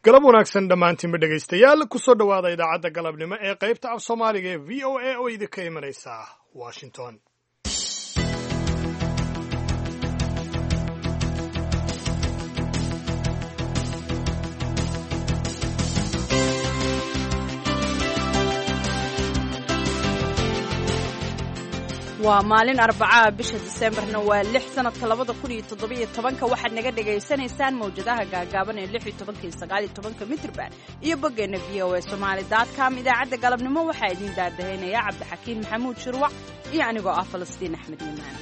galab wanaagsan dhammaantiinba dhegaystayaal ku soo dhowaada idaacadda galabnimo ee qaybta af soomaaliga ee v o a oo idinka imanaysa washington. waa maalin arbacaa bisha diseembarna waa 6 sanadka 2017 waxaad naga dhagaysanaysaan mawjadaha gaagaaban ee 16 mitrban iyo boggeena voasomali.com. idaacadda galabnimo waxaa idiin daadahaynaya cabdixakiin maxamuud shirwac iyo anigoo ah falastiin axmed yimaan.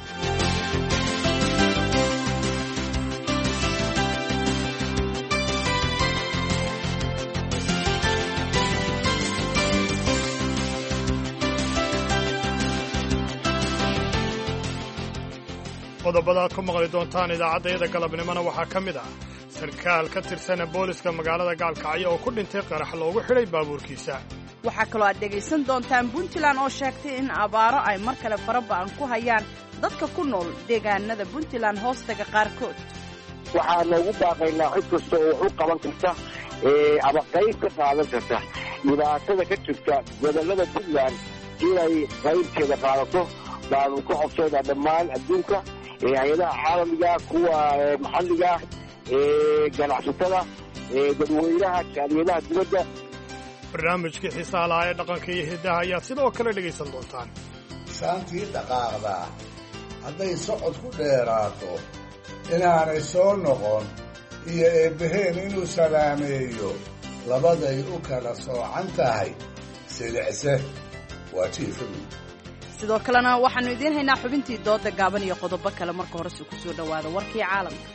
qodobada aad ku maqli doontaan idaacaddayada galabnimona waxaa ka mid ah sarkaal ka tirsana booliska magaalada gaalkacyo oo ku dhintay qarax loogu xidhay baabuurkiisa. waxaa kaloo aad dhegaysan doontaan puntland oo sheegtay in abaaro ay mar kale faraba'an ku hayaan dadka ku nool deegaanada puntland hoostaga qaarkood. waxaa noogu baaqaynaa cid kasta oo wax u qaban karta ama qayb ka qaadan karta dhibaatada ka jirta gobollada puntland inay qaybteeda qaadato baanu ka codsaynaa dhammaan adduunka hay-adaha caalamiga, kuwa maxalliga, ganacsatada, dadweynaha, jaaliyadaha dibadda. barnaamijkii xiisaha lahaa ee dhaqanka iyo hiddaha ayaad sidoo kale dhegaysan doontaan. saantii dhaqaaqdaa hadday socod ku dheeraato inaanay soo noqon iyo eebbaheen inuu salaameeyo labaday u kala soocan tahay silicse waa jiifadu. sidoo kalena waxaannu idiin haynaa xubintii dooda gaaban iyo qodobo kale. marka horese ku soo dhowaada warkii caalamka.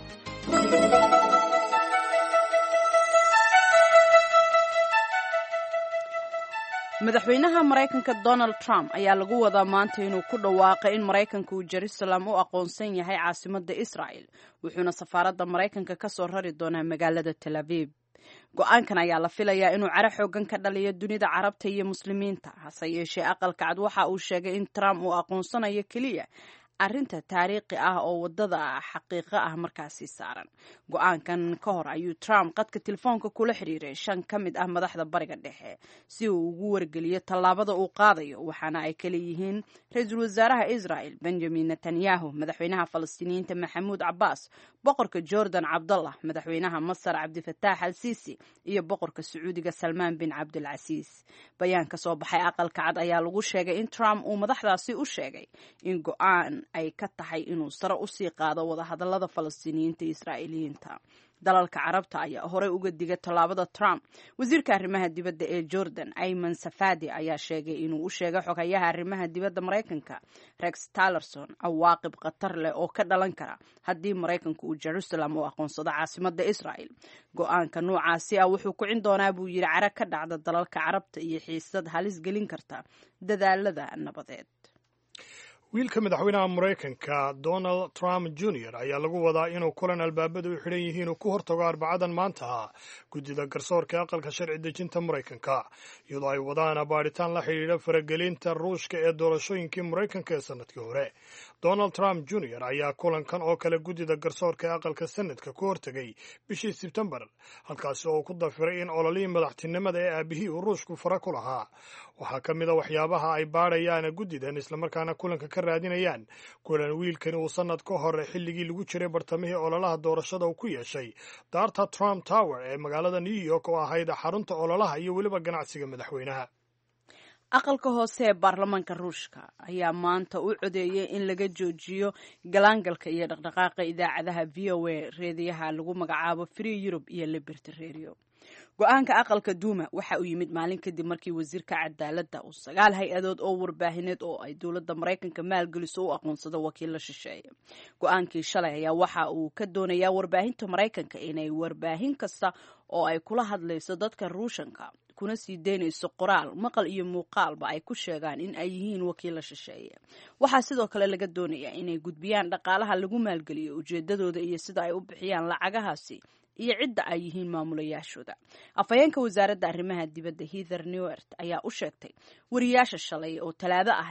madaxweynaha maraykanka donald trump ayaa lagu wadaa maanta inuu ku dhawaaqay in maraykanka uu jerusalem u aqoonsan yahay caasimadda israa'el, wuxuuna safaaradda maraykanka ka soo rari doonaa magaalada tel aviv. go-aankan ayaa la filayaa inuu caro xoogan ka dhaliyo dunida carabta iyo muslimiinta. hase yeeshee aqalka cad waxa uu sheegay in trump uu aqoonsanayo keliya arrinta taariikhi ah oo waddada xaqiiqo ah markaasi saaran. go-aankan ka hor ayuu trump qadka telefoonka kula xidhiiray 5 ka mid ah madaxda bariga dhexe si uu ugu wargeliyo tallaabada uu qaadayo, waxaana ay kala yihiin ra-iisul wasaaraha israel benjamin netanyahu, madaxweynaha falastiiniyiinta maxamuud cabbaas, boqorka jordan cabdallah, madaxweynaha masar cabdifataax al siisi iyo boqorka sacuudiga salmaan bin cabdilcasiis. bayaan ka soo baxay aqalka cad ayaa lagu sheegay in trump uu madaxdaasi u sheegay in go-aan ay ka tahay inuu sare u sii qaado wadahadallada falastiiniyiinta iyo israa'iiliyiinta. dalalka carabta ayaa horey uga digay tallaabada trump. wasiirka arrimaha dibadda ee jordan ayman safadi ayaa sheegay inuu u sheegay xogayaha arrimaha dibadda maraykanka rex tillerson cawaaqib khatar leh oo ka dhalan kara haddii maraykanku uu jerusalem u aqoonsado caasimadda israel. go-aanka noocaasi ah wuxuu kicin doonaa buu yidhi caro ka dhacda dalalka carabta iyo xiisad halis gelin karta dadaalada nabadeed. wiilka madaxweynaha maraykanka donald trump jr ayaa lagu wadaa inuu kulan albaabada u xidhan yihiin uu ku hortago arbacadan maanta guddida garsoorka aqalka sharci dejinta maraykanka, iyadoo ay wadaan baadhitaan la xidhiidha faragelinta ruushka ee doorashooyinkii maraykanka ee sanadkii hore. donald trump jr ayaa kulankan oo kale guddida garsoorka ee aqalka sanadka ku hortegay bishii sebtembar, halkaasi oo uu ku dafiray in ololihii madaxtinimada ee aabihii uu ruushku fara ku lahaa. waxaa ka mid a waxyaabaha ay baadhayaan guddidan islamarkaana kulanka ka raadinayaan kulan wiilkani uu sanad ka hor xilligii lagu jiray bartamihii ololaha doorashada uu ku yeeshay daarta Trump Tower ee magaalada New York oo ahayd xarunta ololaha iyo weliba ganacsiga madaxweynaha. aqalka hoose ee baarlamaanka ruushka ayaa maanta u codeeyay in laga joojiyo galaangalka iyo dhaqdhaqaaqa idaacadaha v o a reediyaha lagu magacaabo Free Europe iyo Liberty Radio. go-aanka aqalka duuma waxa uu yimid maalin kadib markii wasiirka cadaaladda uu 9 hay-adood oo warbaahineed oo ay dowladda maraykanka maalgeliso u aqoonsado wakiilla shisheeye. go-aankii shalay ayaa waxa uu ka doonayaa warbaahinta maraykanka inay warbaahin kasta oo ay kula hadlayso dadka ruushanka kuna sii deynayso qoraal, maqal iyo muuqaalba ay ku sheegaan in ay yihiin wakiilla shisheeye. waxaa sidoo kale laga doonayaa inay gudbiyaan dhaqaalaha lagu maalgeliyo, ujeedadooda iyo sida ay u bixiyaan lacagahaasi iyo cidda ay yihiin maamulayaashooda. afhayeenka wasaaradda arrimaha dibadda Heather Nauert ayaa u sheegtay wariyaasha shalay oo Talaado ahayd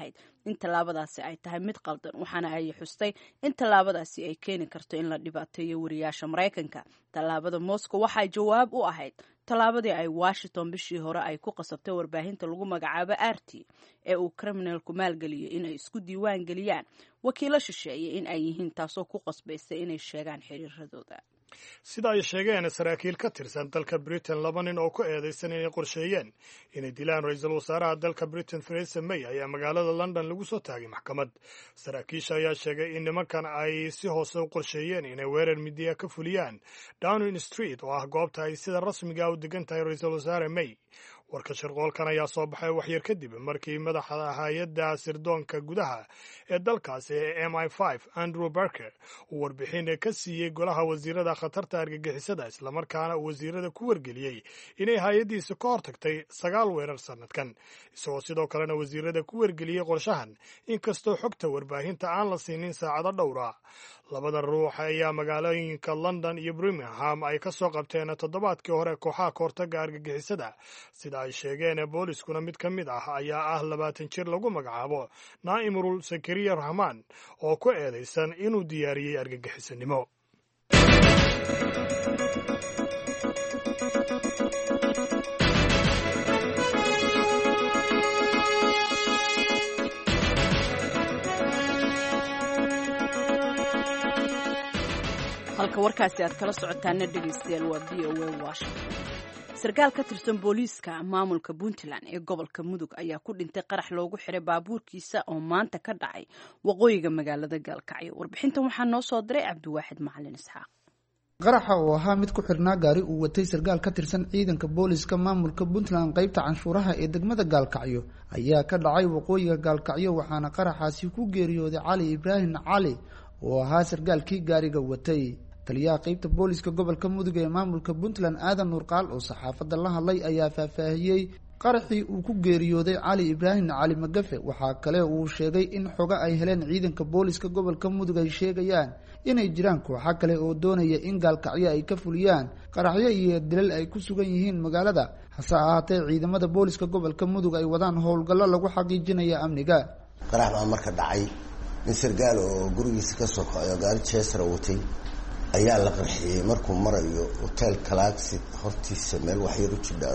in tallaabadaasi ay tahay mid qaldan, waxaana ay xustay in tallaabadaasi ay keeni karto in la dhibaateeyo wariyaasha Maraykanka. Tallaabada Moscow waxay jawaab u ahayd tallaabadii ay Washington bishii hore ay ku qasabtay warbaahinta lagu magacaabo RT ee uu criminalku maalgeliyay inay isku diiwaan geliyaan wakiilo shisheeye in ay yihiin, taasoo ku qasbaysay inay sheegaan xiriiradooda. sida ay sheegeen saraakiil ka tirsan dalka Britain, 2 nin oo ku eedeysan inay qorsheeyeen inay dilaan ra'iisul wasaaraha dalka Britain Theresa May ayaa magaalada London lagu soo taagay maxkamad. Saraakiisha ayaa sheegay in nimankan ay si hoose u qorsheeyeen inay weerar midiya ka fuliyaan Downing Street oo ah goobta ay sida rasmiga u degan tahay ra'iisul wasaare May. warka shirqoolkan ayaa soo baxay waxyar kadib markii madaxa hay-adda sirdoonka gudaha ee dalkaasi ee MI5 Andrew Barker uu warbixin ka siiyey golaha wasiirada khatarta argagixisada, islamarkaana uu wasiirada ku wargeliyey inay hay-addiisa ka hortagtay 9 weerar sanadkan, isagoo sidoo kalena wasiirada ku wargeliyey qorshahan inkastoo xogta warbaahinta aan la siinin saacado dhowra. labada ruux ayaa magaalooyinka London iyo Birmingham ay ka soo qabteen toddobaadkii hore kooxaha kahortaga argagixisada. sida ay sheegeen booliskuna mid ka mid ah ayaa ah 20 jir lagu magacaabo Naimurul Zakariya Rahman oo ku eedeysan inuu diyaariyey argagixisanimo. halka warkaasi aad kala socotaana dhegeystayaal waa VOA Washington. sarkaal ka tirsan booliiska maamulka Puntland ee gobolka Mudug ayaa ku dhintay qarax loogu xiray baabuurkiisa oo maanta ka dhacay waqooyiga magaalada Gaalkacyo. warbixintan waxaa noo soo diray Cabdiwaaxid Macalin Isxaaq. qaraxa oo ahaa mid ku xirnaa gaari uu watay sarkaal ka tirsan ciidanka booliiska maamulka Puntland qaybta canshuuraha ee degmada Gaalkacyo ayaa ka dhacay waqooyiga Gaalkacyo, waxaana qaraxaasi ku geeriyooday Cali Ibrahim Cali oo ahaa sarkaalkii gaariga watay. taliyaha qaybta booliiska gobolka Mudug ee maamulka Puntland Aadan Nurqaal oo saxaafadda la hadlay ayaa faahfaahiyey qaraxii uu ku geeriyooday Cali Ibrahim Cali Magafe. waxaa kale uu sheegay in xoga ay heleen ciidanka booliiska gobolka Mudug ay sheegayaan inay jiraan kooxo kale oo doonaya in Gaalkacyo ay ka fuliyaan qaraxyo iyo dilal ay ku sugan yihiin magaalada, hase ahaatee ciidamada booliiska gobolka Mudug ay wadaan howlgallo lagu xaqiijinayo amniga. qarax baa marka dhacay in sarkaal oo gurigiisa ka soo kacayo gaari jeesar watay ayaa la qarxiyey markuu marayo hotel Galaxy hortiisa meel wax yar u jidha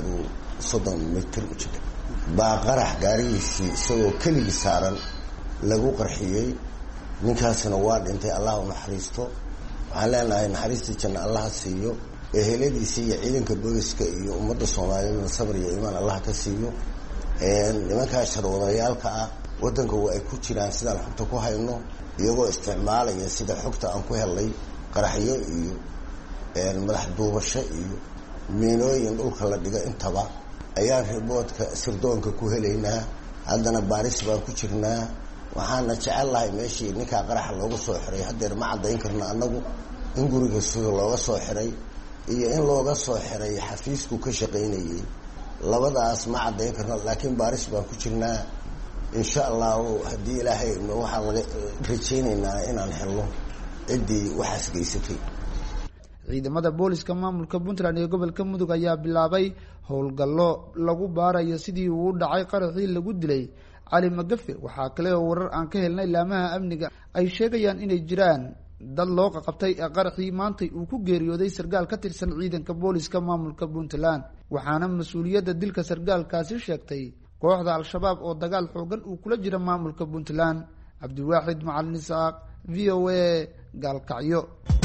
30 mitir u jidha baa qarax gaarigiisii isagoo keligii saaran lagu qarxiyey. ninkaasna waa dhintay, Allah u naxariisto. waxaan leenahay naxariistii janna Allah siiyo, eheladiisa iyo ciidanka booliska iyo ummadda Soomaaliyeed sabr iyo iimaan Allah ka siiyo. nimanka sharwadayaalka ah wadanka ay ku jiraan sidaan xogta ku hayno, iyagoo isticmaalaya sida xogta aan ku helay qaraxyo iyo madax duubasho iyo miinooyin dhulka la dhiga intaba ayaan riboodka sirdoonka ku helaynaa. haddana baaris baan ku jirnaa. waxaana jecelahay meeshii ninkaa qaraxa looga soo xiray haddeer ma caddayn karna annagu in guriga sida looga soo xiray iyo in looga soo xiray xafiisku ka shaqaynayay, labadaas ma caddayn karna, laakiin baaris baan ku jirnaa. insha allahu haddii ilaahay waxaan laga rajaynaynaa inaan helno ciddii waxaas geysatay. ciidamada booliiska maamulka Puntland ee gobolka Mudug ayaa bilaabay howlgallo lagu baarayo sidii uu u dhacay qaraxii lagu dilay Cali Magafe. waxaa kale oo warar aan ka helnay laamaha amniga ay sheegayaan inay jiraan dad loo qabtay qaraxii maanta uu ku geeriyooday sarkaal ka tirsan ciidanka booliiska maamulka Puntland, waxaana mas'uuliyadda dilka sarkaalkaasi sheegtay kooxda Al-Shabaab oo dagaal xoogan uu kula jira maamulka Puntland. Cabdiwaaxid Macalin Isxaaq, VOA Gaalkacyo.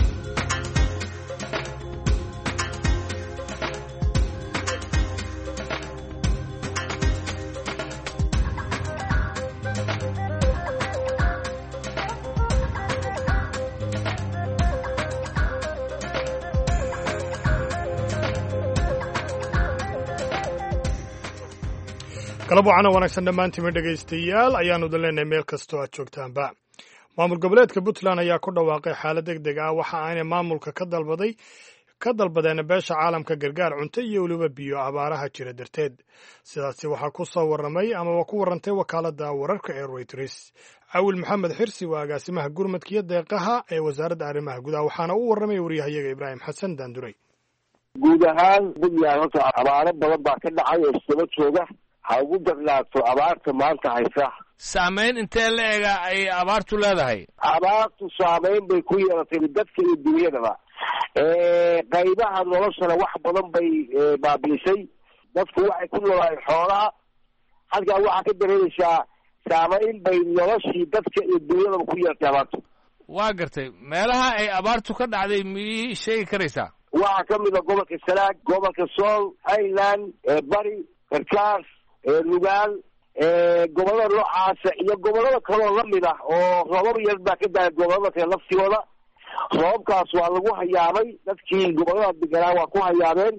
galab wacana wanaagsan dhammaantiima dhegaystayaal ayaanu idin leenahay meel kastoo aad joogtaanba. maamul goboleedka Puntland ayaa ku dhawaaqay xaalad degdeg ah waxa ayna maamulka ka dalbadeen beesha caalamka gargaar cunto iyo weliba biyo abaaraha jira darteed. sidaasi waxaa ku soo warramay ama waa ku warrantay wakaaladda wararka ee Reuters. Awil Maxamed Xirsi waa agaasimaha gurmadka iyo deeqaha ee wasaaradda arrimaha gudaha, waxaana uu warramay wariyahayaga Ibraahim Xasan Daanduray. guud ahaan Puntland horta abaaro badan baa ka dhacay oo isdaba jooga. ha ugu darnaato abaarta maanta haysa saamayn intee la ega ay abaartu leedahay? abaartu saamayn bay ku yeelatay dadka iyo dunyadaba. qaybaha noloshana wax badan bay baabiisay. dadku waxay ku noolaayeen xoolaha, halkaa waxaa ka dareemaysaa saamayn bay noloshii dadka iyo dunyadaba ku yeelatay abaartu. waa gartay, meelaha ay abaartu ka dhacday miyay sheegi karaysaa? waxaa kamid a gobolka Sanaag, gobolka Sool, Highland, Bari, Karkaas, Lugaal, gobolada noocaasa iyo gobolada kaloo lamid ah oo roobab yar baa ka daaya gobolada kale laftigooda. roobabkaas waa lagu hayaamay, dadkii gobolada deganaa waa ku hayaameen,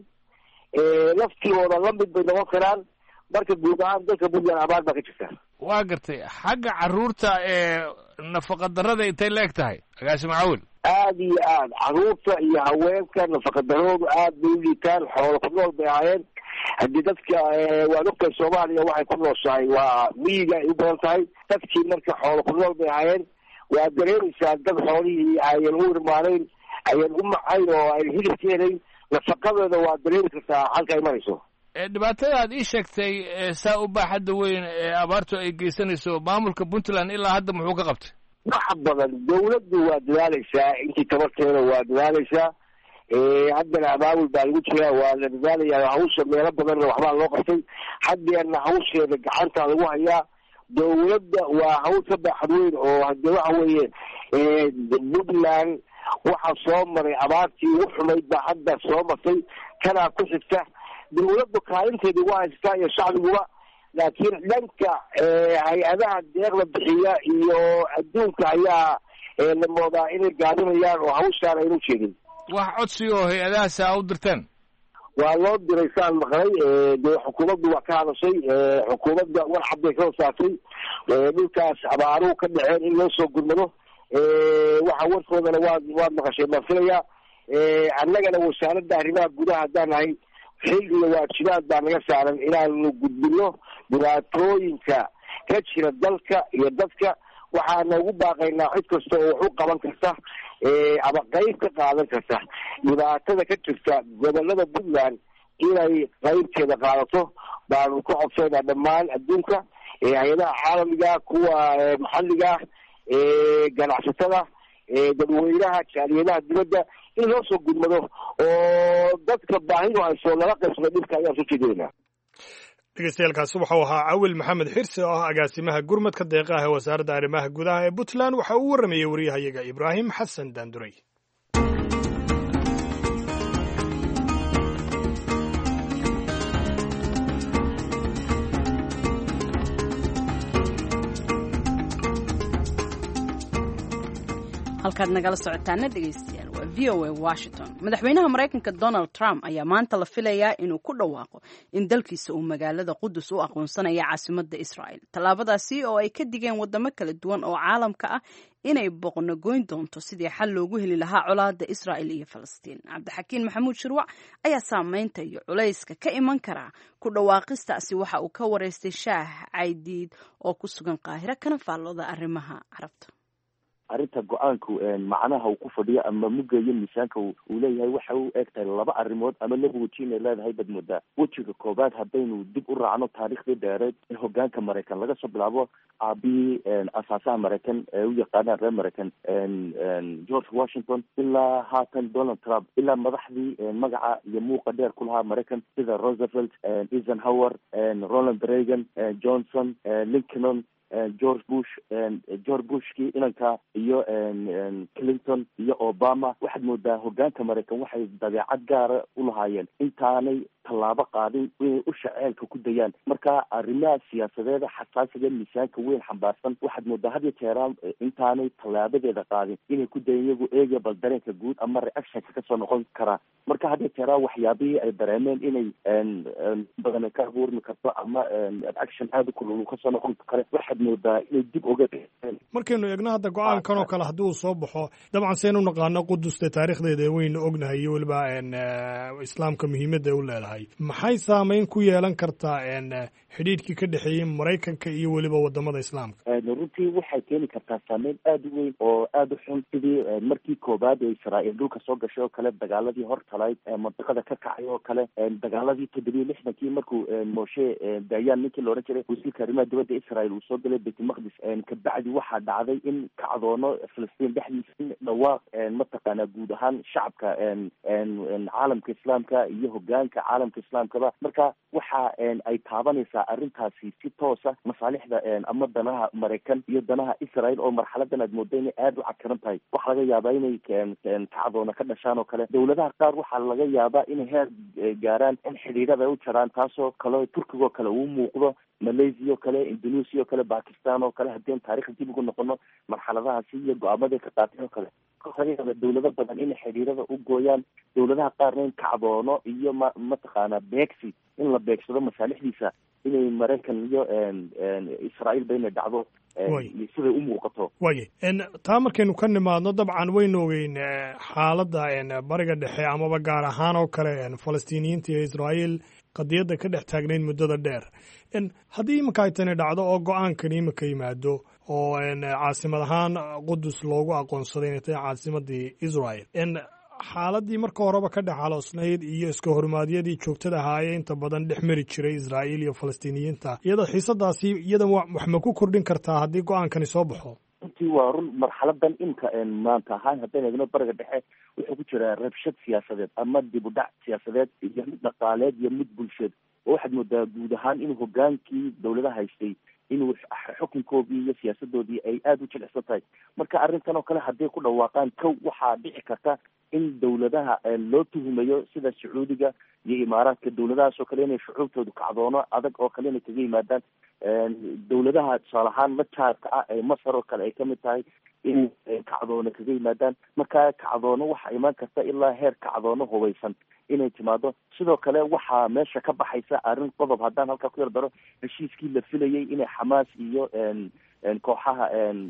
laftigooda lamid bay noqon karaan. marka guud ahaan dalka Puntland abaar baa ka jirta. waa gartay, xagga carruurta nafaqa darrada intay la eg tahay agaasimo Cawil? aad iyo aad carruurta iyo haweenka nafaqa darroodu aad bay u liitaan. xoolo ku nool bay ahaayeen. haddii dadka waad ogtahay Soomaaliya waxay ku nooshahay waa miyiga ay u badan tahay. dadkii marka xoolo ku nool bay ahaayeen. waa dareemaysaa dad xoolihii ayan u irmaanayn, ayan u macayn oo ay hilib ka helayn. nafaqadeeda waa dareemi kartaa halka ay marayso. dhibaatada aad ii sheegtay saa u baaxadda weyn ee abaartu ay geysanayso, maamulka Puntland ilaa hadda muxuu ka qabtay? wax badan dawladdu waa dadaalaysaa, intii tabarteeda waa dadaalaysaa. haddana abaabul baa lagu jiraa, waa la dadaalayaa. hawsha meelo badanna waxbaa loo qabtay. haddeena hawsheeda gacanta lagu hayaa. dawladda waa hawl ka baaxad weyn oo hadee waxa weeye Puntland waxaa soo maray abaartii ugu xumayd baa hadda soo martay, kanaa ku xigta. dawladdu kaalinteedii waa haystaa iyo shacbiguba, laakiin dhanka hay-adaha deeqda bixiya iyo adduunka ayaa la moodaa inay gaabinayaan oo hawshaan aynu jeedin. wax codsi oo hay-adahaasi a u dirteen? waa loo diray saan maqlay. dee xukuumaddu waa ka hadashay. xukuumadda war cad bay ka hosaartay. dhulkaas abaaruhu ka dhaceen in loo soo gurmado. waxa warkoodana waad maqashay baan filayaa. annagana wasaaradda arrimaha gudaha haddaan nahay xil iyo waajibaad baa naga saaran inaanu gudbino dhibaatooyinka ka jira dalka iyo dadka. waxaana ugu baaqaynaa cid kasta oo wax u qaban karta ama qayb ka qaadan karta dhibaatada ka jirta gobolada Puntland inay qaybteeda qaadato. baanu ku codsaynaa dhammaan adduunka, hay-adaha caalamiga, kuwa maxalliga, ganacsatada, dadweynaha, jaaliyadaha dibadda in loo soo gudmado oo dadka baahidu hayso lala qaybsado dhibka ayaan soo jeedinaynaa. dhegeystayaaalkaasi waxau ahaa Cawil Maxamed Xirsi oo ah agaasimaha gurmadka deeqaha ee wasaaradda arrimaha gudaha ee Puntland. waxa uu waramayay wariyahayaga Ibraahim Xasan Daanduray. halkaad nagala socotaana dhegeystayaal waa VOA Washington. madaxweynaha Mareykanka Donald Trump ayaa maanta la filayaa inuu ku dhawaaqo in dalkiisa uu magaalada Qudus u aqoonsanayo caasimadda Israel. tallaabadaasi oo ay ka digeen wadamo kala duwan oo caalamka ah inay boqonogoyn doonto sidii xal loogu heli lahaa colaadda Israel iyo Falastiin. Cabdixakiin Maxamuud Shirwac ayaa saameynta iyo culayska ka iman kara ku dhawaaqistaasi waxa uu ka wareystay Shaah Caydiid oo ku sugan Qaahiro kana faallooda arrimaha Carabta. arrinta go-aanku macnaha uu ku fadhiyo ama mugayo miisaanka uu leeyahay waxa uu eegtahay laba arrimood ama laba weji inay leedahay bad moodaa. wejiga koobaad haddaynu dib u raacno taariikhdii dheereed ee hogaanka Maraykan laga soo bilaabo aabihii asaasaha Maraykan ee u yaqaanaan reer Maraykan George Washington ilaa haatan Donald Trump, ilaa madaxdii magaca iyo muuqa dheer ku lahaa Maraykan sida Roosevelt, Eisenhower, Ronald Reagan, Johnson, Lincoln, George Bushkii inanka iyo Clinton iyo Obama. waxaad moodaa hogaanka Maraykan waxay dabeecad gaara u lahaayeen intaanay tallaabo qaadin inay u shaceelka ku dayaan. marka arrimaha siyaasadeeda xasaasiga miisaanka weyn xambaarsan waxaad moodaa had iyo jeer intaanay tallaabadeeda qaadin inay ku dayan iyagu eegaya bal dareenka guud ama reactionka kasoo noqon karaa. marka had iyo jeer waxyaabihii ay dareemeen inay badan ka abuurmi karto ama reaction aada u kulul kasoo noqon kare waxaad moodaa inay dib uga markaynu eegno hadda go-aankan oo kale haddii uu soo baxo dabcan saynu naqaano Qudusta taariikhdeeda waynu ognahay iyo waliba islaamka muhiimadda u leedahay. yahay maxay saameyn ku yeelan kartaa xidhiidhkii ka dhexeeyey maraykanka iyo weliba wadamada islaamka? runtii waxay keeni kartaa saameyn aada u weyn oo aada u xun sidii markii koobaad ee Israa'iil dhulka soo gashay oo kale, dagaaladii hortalayd mantiqada ka kacay oo kale, dagaaladii 67 markuu Moshe Dayan ninkii la oran jiray wasiirka arrimaha dibadda Israa'iil uu soo galay Beit Maqdis, kabacdi waxaa dhacday in kacdoono Filistiin dhexdiisa dhawaaq mataqaanaa guud ahaan shacabka caalamka islaamka iyo hogaanka caalamka islaamkaba. marka waxa ay taabanaysaa arrintaasi si toosa masaalixda ama danaha Maraykan iyo danaha Israa'iil oo marxaladan aad moodo inay aada u cakaran tahay. waxaa laga yaabaa inay kacdoona ka dhashaan oo kale. dawladaha qaar waxaa laga yaabaa inay heer gaaraan in xidhiidhada ay u jaraan, taasoo kale Turkiga oo kale uu muuqdo, Malaysia oo kale, Indonesia oo kale, Pakistan oo kale. haddii taariikhda dib ugu noqono marxaladahaasi iyo go-aamada ka qaateen oo kale, laga yaaba dawlado badan inay xidhiidhada u gooyaan, dawladaha qaarna in kacdoono iyo mataqaanaa beegsi in la beegsado masaalixdiisa inay Maraykan iyo Israa'iil ba inay dhacdo siday u muuqato. waye taa markaynu ka nimaadno dabcan waynu ogeyn xaaladda bariga dhexe amaba gaar ahaan oo kale falastiiniyiinta iyo Israa'iil qadiyadda ka dhex taagnayd muddada dheer. haddii iminka ay tani dhacdo oo go-aankan iminka yimaado oo caasimad ahaan Qudus loogu aqoonsaday inay tahay caasimadii Israa'iil, xaaladii marka horeba ka dhex haloosnayd iyo iska hormaadyadii joogtada ahaayee inta badan dhex mari jiray Israa'iil iyo falastiiniyiinta, iyada xiisadaasi iyada wax ma ku kordhin kartaa haddii go-aankani soo baxo? runtii waa run. marxaladan imka maanta ahaan haddaynu eegno bariga dhexe wuxuu ku jiraa rabshad siyaasadeed ama dib u dhac siyaasadeed iyo mid dhaqaaleed iyo mid bulsheed, oo waxaad moodaa guud ahaan inuu hogaankii dawladaha haystay inuu xukunkoodii iyo siyaasadoodii ay aada u jilicsan tahay. marka arrintan oo kale hadday ku dhawaaqaan kow waxaa dhici karta in dawladaha loo tuhumayo sida Sacuudiga iyo Imaaraadka, dawladahaas oo kale inay shucuubtoodu kacdoono adag oo kale inay kaga yimaadaan. dawladaha tusaale ahaan la jaarka ah ee Masar oo kale ay kamid tahay in kacdoono kaga yimaadaan. marka kacdoono waxaa imaan karta ilaa heer kacdoono hubaysan inay timaado. sidoo kale waxaa meesha ka baxaysa arrin qodob haddaan halkaa ku yar daro, heshiiskii la filayay inay Xamaas iyo kooxaha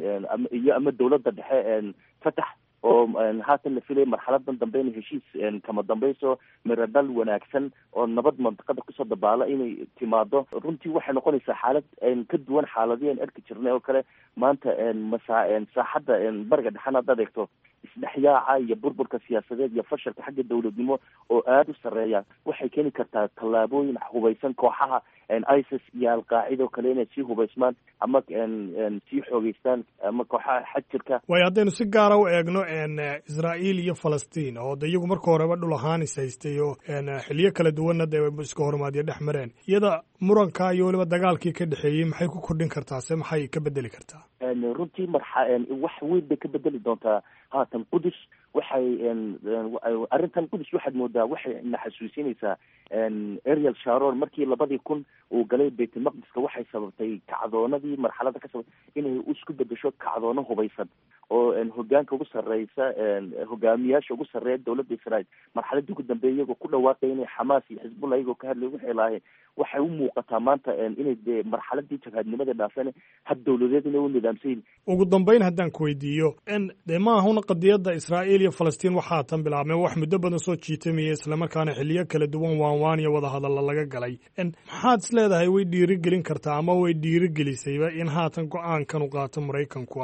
ama dawladda dhexe Fatax oo haatan la filayay marxaladan dambe inay heshiis kama dambayso miradhal wanaagsan oo nabad mantiqada kusoo dabaala inay timaado. runtii waxay noqonaysaa xaalad ka duwan xaaladii aan arki jirnay oo kale. maanta saaxadda bariga dhexena haddaad eegto isdhexyaaca iyo burburka siyaasadeed iyo fashalka xagga dawladnimo oo aada u sarreeya waxay keeni kartaa tallaabooyin hubaysan kooxaha ISIS iyo Al-Qaacida oo kale inay sii hubaysmaan ama sii xoogeystaan ama kooxaha xajirka. waayo haddaynu si gaara u eegno Israa'iil iyo Falastiin oo de iyagu marka horeba dhul ahaan is haystay oo xiliyo kala duwanna dee iska hormaadyo dhex mareen, iyada muranka iyo weliba dagaalkii ka dhexeeyey maxay ku kordhin kartaa se maxay ka bedeli kartaa? runtii wax weyn bay ka bedeli doontaa. haatan Qudus waxay arrintan Qudus waxaad moodaa waxay na xasuusinaysaa Ariel Sharon markii 2000 uu galay Beit Maqdiska waxay sababtay kacdoonadii marxalada ka sababtay inay isku bedesho kacdoono hubaysan oo hogaanka ugu sarreysa hogaamiyaasha ugu sarreeya dawladda Israa'iil marxaladii ugu dambeeyay iyagoo ku dhawaaqay inay Xamaas iyo Xisbullah iyagoo ka hadlay wixii lahayn. waxay u muuqataa maanta inay marxaladii jabhadnimada dhaafeen had dawladeed inay u nidaamsan. ugu dambeyn haddaan ku weydiiyo dee ma ahuna qadiyadda Israa'iil iyo Falastiin waxaa tan bilaabmay wax muddo badan soo jiitamaya islamarkaana xiliyo kala duwan waan iyo wada hadalla laga galay. maxaad is leedahay way dhiirigelin kartaa ama way dhiirigelisayba in haatan go-aankan u qaato Maraykanku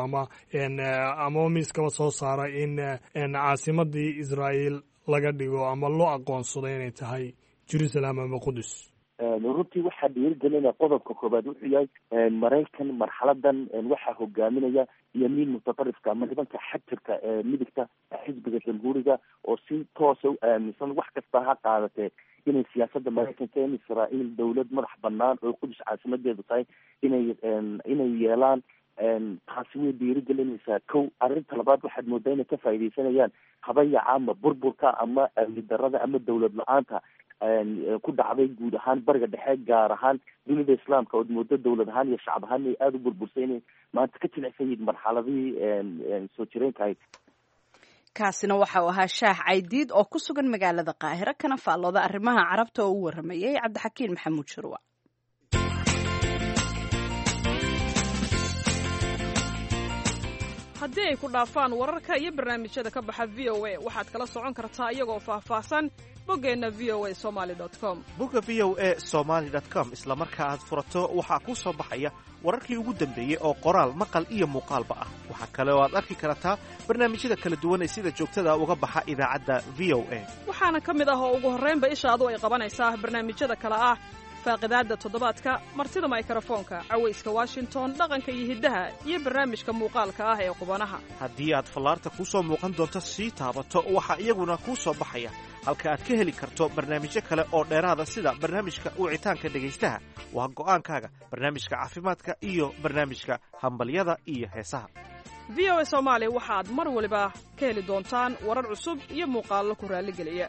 ama miiskaba soo saara in caasimadii Israa'iil laga dhigo ama loo aqoonsado inay tahay Jerusalem ama Qudus? runtii waxaa dhiirigelinaya qodobka koobaad wuxuu yahay Maraykan marxaladan waxaa hogaaminaya yamiin mutatarifka ama nimanka xajirka midigta xisbiga jamhuuriga oo si toosa u aaminsan wax kasta ha qaadatee inay siyaasadda Maraykanka in Israa'iil dawlad madax banaan oo Qudus caasimadeedu tahay inay yeelaan. taasi way dhiirigelinaysaa kow. arrinta labaad waxaad moodaa inay ka faaidaysanayaan habayaca ama burburka ama amni darada ama dawlad la-aanta ku dhacday guud ahaan bariga dhexe gaar ahaan dunida islaamka ood moodo dawlad ahaan iyo shacab ahaan ay aada u burbursay inay maanta ka jilicsan yihiin marxaladihii soo jireenka ahayd. kaasina waxa uu ahaa Shaah Caydiid oo ku sugan magaalada Qaahiro kana faallooda arrimaha carabta oo u waramayay Cabdixakiin Maxamuud Shirwa. haddii ay ku dhaafaan wararka iyo barnaamijyada ka baxa v o a waxaad kala socon kartaa iyagoo faahfaahsan boggeenna v o a somaly com bogga v o a somaly com isla marka aad furato waxaa kuu soo baxaya wararkii ugu dambeeyey oo qoraal maqal iyo muuqaalba ah. waxaa kale oo aad arki kartaa barnaamijyada kala duwan ee sida joogtada uga baxa idaacadda v o a waxaana ka mid ah oo ugu horraynba ishaadu ay qabanaysaa barnaamijyada kale ah faaqidaadda toddobaadka, martida mikrofoonka, cawayska washington, dhaqanka iyo hiddaha, iyo barnaamijka muuqaalka ah ee qubanaha. haddii aad fallaarta kuu soo muuqan doonto sii taabato waxaa iyaguna kuu soo baxaya halka aad ka heli karto barnaamijyo kale oo dheeraada sida barnaamijka wicitaanka dhegaystaha. waa go'aankaaga barnaamijka caafimaadka iyo barnaamijka hambalyada iyo heesaha. v o a soomaali waxaad mar waliba ka heli doontaan warar cusub iyo muuqaallo ku raalligeliya.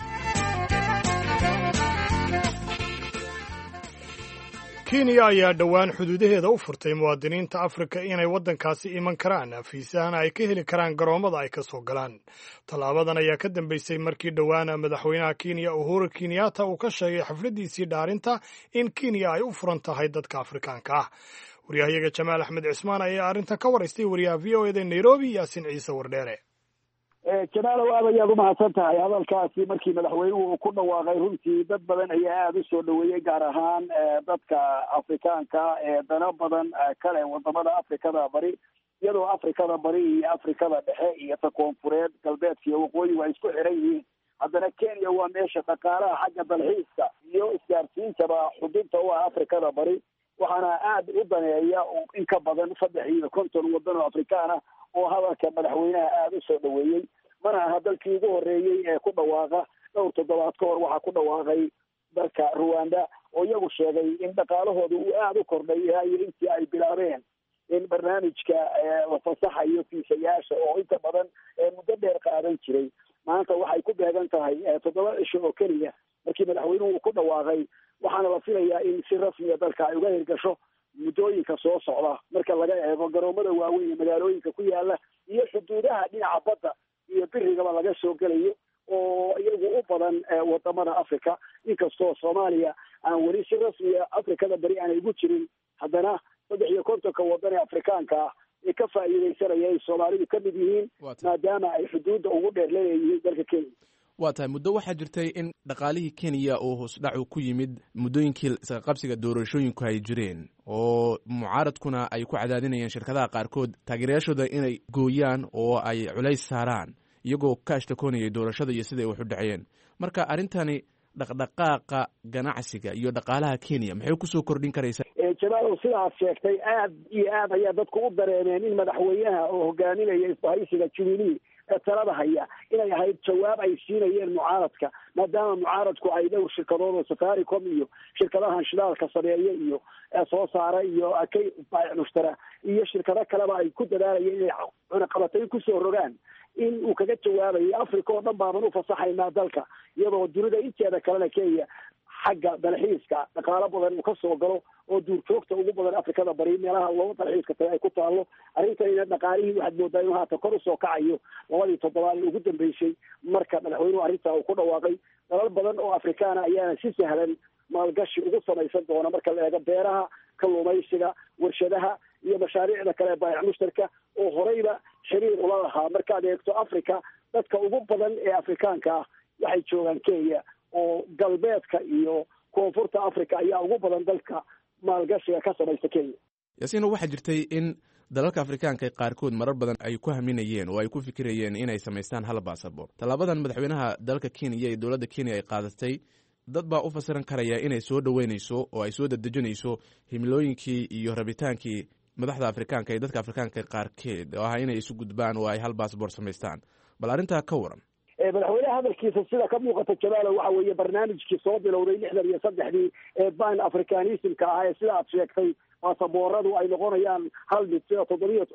kenya ayaa dhowaan xuduudaheeda u furtay muwaadiniinta afrika inay waddankaasi iman karaan fiisahana ay ka heli karaan garoommada ay ka soo galaan. tallaabadan ayaa ka dambeysay markii dhowaan madaxweynaha kenya uhuru kenyatta uu ka sheegay xafladdiisii dhaarinta in kenya ay u furan tahay dadka afrikaanka ah. waryahayaga jamaal axmed cismaan ayaa arrintan ka waraystay wariyaha v o eda nairobi yaasin ciise wardheere. jamaalow aad ayaad umahadsan tahay hadalkaasi markii madaxweynuhu uu ku dhawaaqay runtii dad badan ayaa aada u soo dhaweeyey gaar ahaan dadka afrikaanka ee dano badan kale wadamada afrikada bari iyadoo afrikada bari iyo afrikada dhexe iyo ta koonfureed galbeedka iyo waqooyi waa isku xiran yihiin. haddana kenya waa meesha dhaqaalaha xagga dalxiiska iyo isgaarsiintaba xudunta u ah afrikada bari waxaana aada u daneeya in ka badan 350 wadan oo afrikaan ah oo hadalka madaxweynaha aada u soo dhaweeyey. mana aha dalkii ugu horreeyey ee ku dhawaaqa. dhowr toddobaad ka hor waxaa ku dhawaaqay dalka ruwanda oo iyagu sheegay in dhaqaalahooda uu aada u kordhay iyo intii ay bilaabeen in barnaamijka la fasaxayo fiisayaasha oo inta badan muddo dheer qaadan jiray. maanta waxay ku beegan tahay 7 cisho oo keliya markii madaxweynuhu uu ku dhawaaqay waxaana la filayaa in si rasmiya dalka ay uga hirgasho muddooyinka soo socda marka laga eego garoomada waaweyn ee magaalooyinka ku yaala iyo xuduudaha dhinaca badda iyo birigaba laga soo gelayo oo iyagu u badan wadamada africa. inkastoo soomaaliya aan weli si rasmiya afrikada beri aanay ugu jirin haddana 53 wadan ee afrikaanka ah ee ka faa'iidaysanaya ay soomaalidu ka mid yihiin maadaama ay xuduudda ugu dheer leeyihiin dalka kenya. waa tahay muddo waxaa jirtay in dhaqaalihii kenya oo hoosdhacu ku yimid muddooyinkii isqaqabsiga doorashooyinku ay jireen oo mucaaradkuna ay ku cadaadinayeen shirkadaha qaarkood taageerayaashooda inay gooyaan oo ay culays saaraan iyagoo ka ashtakoonayay doorashada iyo siday wax u dhaceen. marka arrintani dhaqdhaqaaqa ganacsiga iyo dhaqaalaha kenya maxay kusoo kordhin karaysaa? jamaalow sidaad sheegtay aad iyo aad ayaa dadku u dareemeen in madaxweynaha oo hogaaminaya isbahaysiga jubilee ee talada haya inay ahayd jawaab ay siinayeen mucaaradka maadaama mucaaradku ay dhowr shirkadood oo safaricom iyo shirkadahan shidaalka sameeya iyo soo saara iyo akay mushtara iyo shirkado kaleba ay ku dadaalayeen inay cunaqabatayn kusoo rogaan in uu kaga jawaabayo africa oo dhan baaban u fasaxaynaa dalka iyadoo dunida inteeda kalena kenya xagga dalxiiska dhaqaalo badan uu ka soo galo oo duurjoogta ugu badan afrikada bari meelaha looga dalxiiska taga ay ku taallo. arrintanina dhaqaalihii waxaad moodaa inuu haatan kor usoo kacayo 2 toddobaad ugu dambeysay marka madaxweynuhu arrintaa uu ku dhawaaqay. dalal badan oo afrikaana ayaana si sahlan maalgashi ugu samaysan doona marka la eego beeraha, kalluumaysiga, warshadaha iyo mashaariicda kale baayac mushtarka oo horeyba xiriir ula lahaa. markaad eegto africa dadka ugu badan ee afrikaanka ah waxay joogaan kenya oo galbeedka iyo koonfurta africa ayaa ugu badan dalka maalgashiga ka samaysta kenya. yaasiino waxaa jirtay in dalalka afrikaanka qaarkood marar badan ay ku haminayeen oo ay ku fikirayeen inay samaystaan hal baasabor. tallaabadan madaxweynaha dalka kenya iyo dowladda kenya ay qaadatay dad baa u fasiran karaya inay soo dhoweynayso oo ay soo dedejinayso himilooyinkii iyo rabitaankii madaxda afrikaanka iyo dadka afrikaanka qaarkeed oo ah inay isu gudbaan oo ay hal baasabor samaystaan. bal arrintaa ka waran. madaxweynaha hadalkiisa sida ka muuqata jamaalo waxa weeye barnaamijkii soo bilowday 63 ee ban africanismka ah ee sida aad sheegtay baasabooradu ay noqonayaan hal mid sida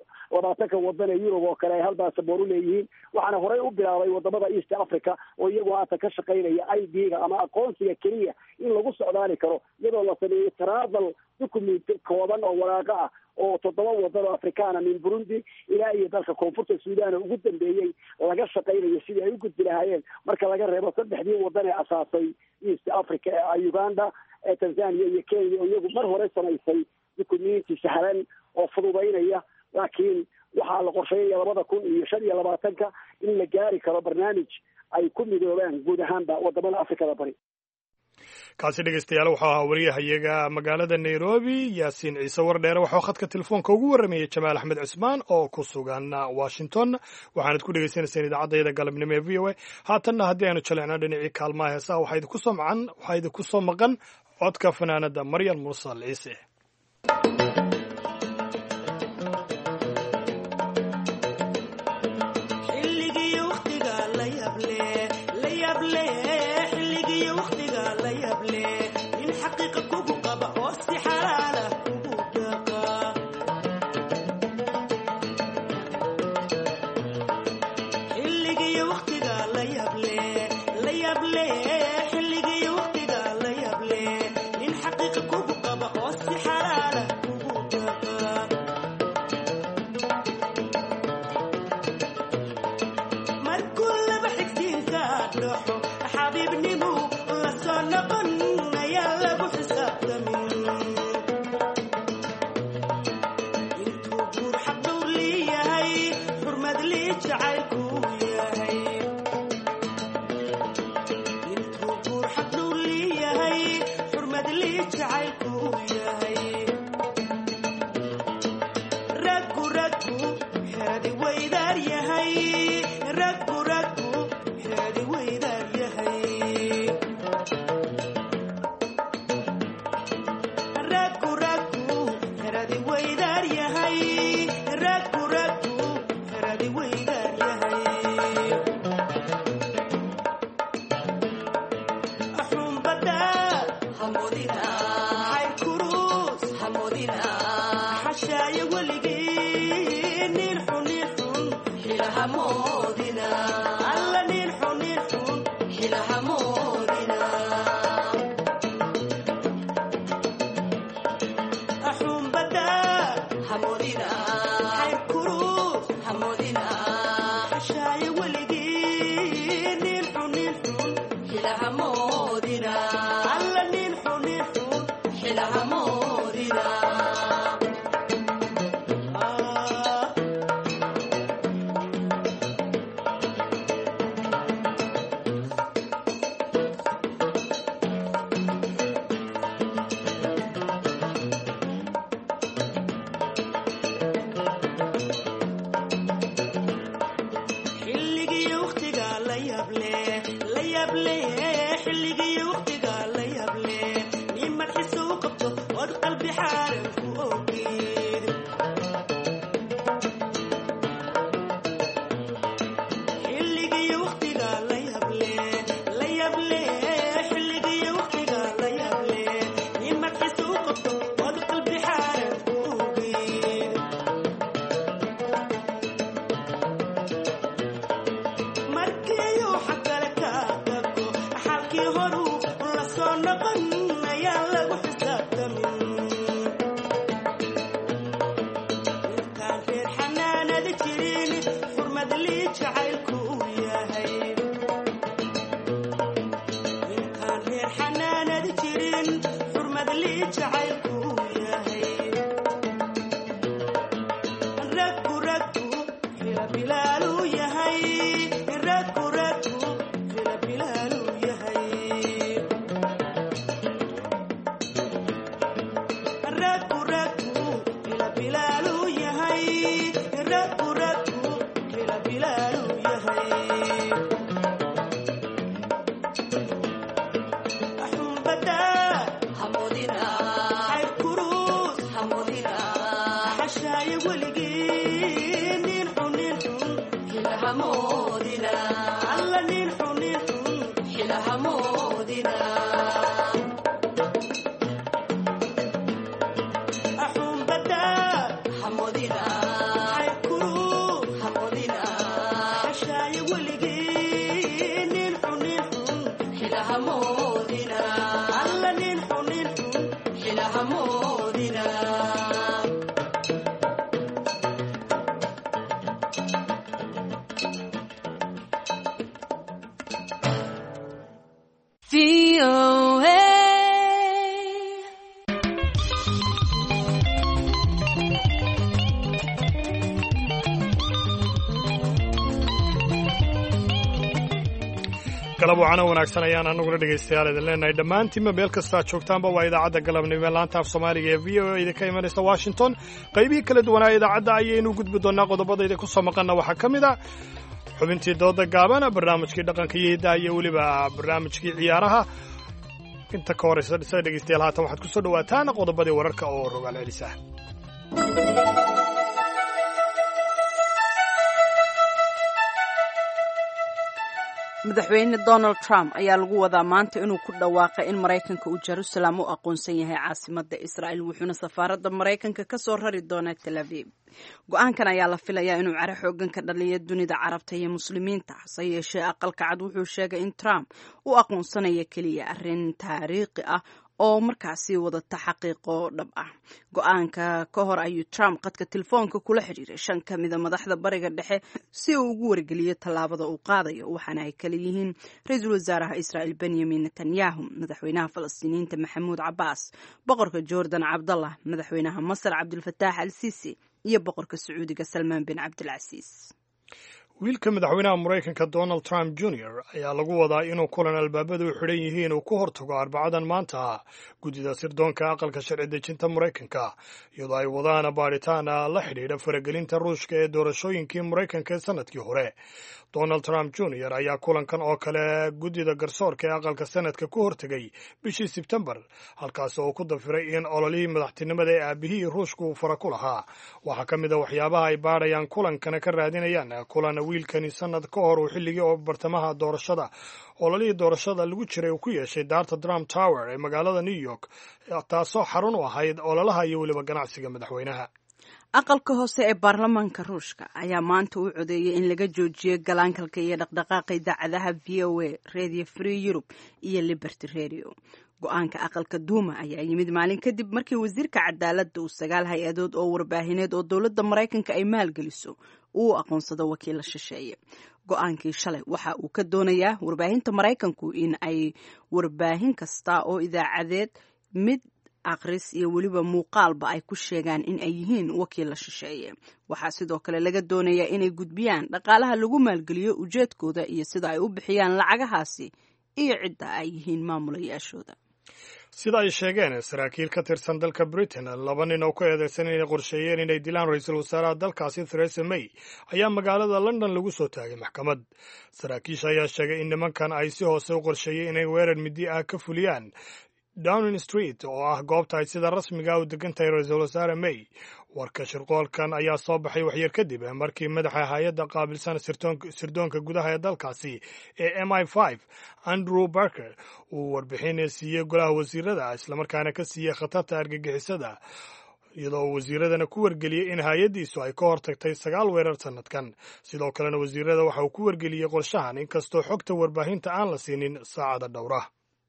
7 wadan ee Yurub oo kale ay hal baasaboor u leeyihiin. waxaana horey u bilaabay wadamada East Africa oo iyagu haatan ka shaqaynaya ID-ga ama aqoonsiga keliya in lagu socdaali karo iyadoo la sameeyey travel document kooban oo waraaqa ah oo 7 wadan oo afrikaana min Burundi ilaa iyo dalka koonfurta Suudaan ugu dambeeyay laga shaqaynayo sidii ay u gudbi lahaayeen marka laga reebo 3 wadan ee asaasay East Africa ee Uganda, Tanzania iyo Kenya oo iyagu mar hore samaysay dukumiinti sahlan oo fududaynaya. laakiin waxaa la qorsheeyaya 2025 in la gaari karo barnaamij ay ku midoobaan guud ahaanba wadamada afrikada bari. kaasi dhegeystayaal wuxuu ahaa wariyahayaga magaalada Nairobi Yaasiin Ciise Wardheere waxaa khadka telefoonka ugu waramayay Jamaal Axmed Cismaan oo ku sugan Washington. waxaanad ku dhegeysaneysaan idaacadda galabnimo ee VOA. haatanna haddii aynu jaleecno dhinacii kaalmaha heesaha waxaa idinku soo maqan codka fanaanada Maryam Mursal Ciise. galab wacana wanaagsan ayaan anaguna dhegaystayaal idin leenahay dhammaantiinba meel kastaa joogtaanba waa idaacadda galabnimo laanta af soomaaliga ee v o a idinka imanaysa washington qaybihii kala duwanaa idaacadda ayaynu gudbi doonaa qodobadayda ku soo maqanna waxaa ka mid a xubintii dooda gaaban barnaamijkii dhaqanka iyo hiddaha iyo weliba barnaamijkii ciyaaraha inta ka horaysa dhegaystayaal haatan waxaad ku soo dhawaataan qodobadii wararka oo rogaal celisa madaxweyne donald trump ayaa lagu wadaa maanta inuu ku dhawaaqay in maraykanka uu jerusalem u aqoonsan yahay caasimadda israa'il wuxuuna safaaradda maraykanka ka soo rari doonaa tel aviv go-aankan ayaa la filayaa inuu caro xoogan ka dhaliyo dunida carabta iyo muslimiinta hase yeeshee aqalka cad wuxuu sheegay in trump u aqoonsanaya keliya arrin taariikhi ah oo markaasi wadata xaqiiqo dhab ah go-aanka ka hor ayuu trump qadka telefoonka kula xidhiiray 5 ka mida madaxda bariga dhexe si uu ugu wargeliyo tallaabada uu qaadayo waxaana ay kala yihiin ra-iisul wasaaraha israa'il benyamin netanyahu madaxweynaha falastiiniyiinta maxamuud cabaas boqorka jordan cabdallah madaxweynaha masar cabdulfataax al sisi iyo boqorka sacuudiga salmaan bin cabdilcasiis wiilka madaxweynaha maraykanka donald trump jr ayaa lagu wadaa inuu kulan albaabadu u xidhan yihiin uu ku hortago arbacadan maanta guddida sirdoonka aqalka sharci dejinta maraykanka iyadoo ay wadaan baadhitaan la xidhiidha faragelinta ruushka ee doorashooyinkii maraykanka ee sanadkii hore donald trump jr ayaa kulankan oo kale guddida garsoorka ee aqalka sanadka ku hortegay bishii sebtembar halkaas oo ku dafiray in ololihii madaxtinimada ee aabihii ruushka uu fara ku lahaa waxaa ka mid a waxyaabaha ay baadhayaan kulankana ka raadinayaan kulan wiilkani sanad ka hor uu xilligii oo bartamaha doorashada ololihii doorashada lagu jiray uu ku yeeshay daarta Trump Tower ee magaalada New York taasoo xarun u ahayd ololaha iyo weliba ganacsiga madaxweynaha aqalka hoose ee baarlamaanka ruushka ayaa maanta u codeeyay in laga joojiyo galaankalka iyo dhaqdhaqaaqa idaacadaha VOA Radio Free Europe iyo Liberty Radio go-aanka aqalka duuma ayaa yimid maalin kadib markii wasiirka cadaaladda uu 9 hay-adood oo warbaahineed oo dowladda maraykanka ay maalgeliso uu aqoonsado wakiila shisheeye go-aankii shalay waxa uu ka doonayaa warbaahinta maraykanku in ay warbaahin kasta oo idaacadeed mid aqris iyo weliba muuqaalba ay ku sheegaan in ay yihiin wakiila shisheeye waxaa sidoo kale laga doonayaa inay gudbiyaan dhaqaalaha lagu maalgeliyo ujeedkooda iyo sida ay u bixiyaan lacagahaasi iyo cidda ay yihiin maamulayaashooda sida ay sheegeen saraakiil ka tirsan dalka Britain 2 nin oo ku eedeysan inay qorsheeyeen inay dilaan ra'iisul wasaaraha dalkaasi Theresa May ayaa magaalada London lagu soo taagay maxkamad saraakiisha ayaa sheegay in nimankan ay si hoose u qorsheeyeen inay weerar midi ah ka fuliyaan Downing Street oo ah goobta ay sida rasmiga ah u degan tahay ra'iisul wasaare May warka shirqoolkan ayaa soo baxay waxyar kadib markii madaxa hay'adda qaabilsan sirdoonka gudaha ee dalkaasi ee MI5 Andrew Barker uu warbixin siiyay golaha wasiirada isla markaana ka siiyay khatarta argagixisada iyadoo wasiiradana ku wargeliyay in hay'adiisu ay ka hortagtay 9 weerar sanadkan sidoo kalena wasiirada waxa uu ku wargeliyay qorshahan inkastoo xogta warbaahinta aan la siinin saacada dhowra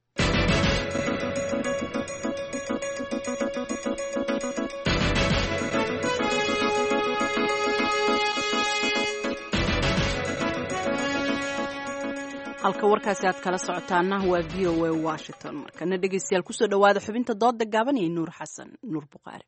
halka warkaasi aad kala socotaana waa VOA Washington markana dhegeystayaal kusoo dhawaada xubinta dooda gaaban iyo Nuur Xasan Nuur Buqaari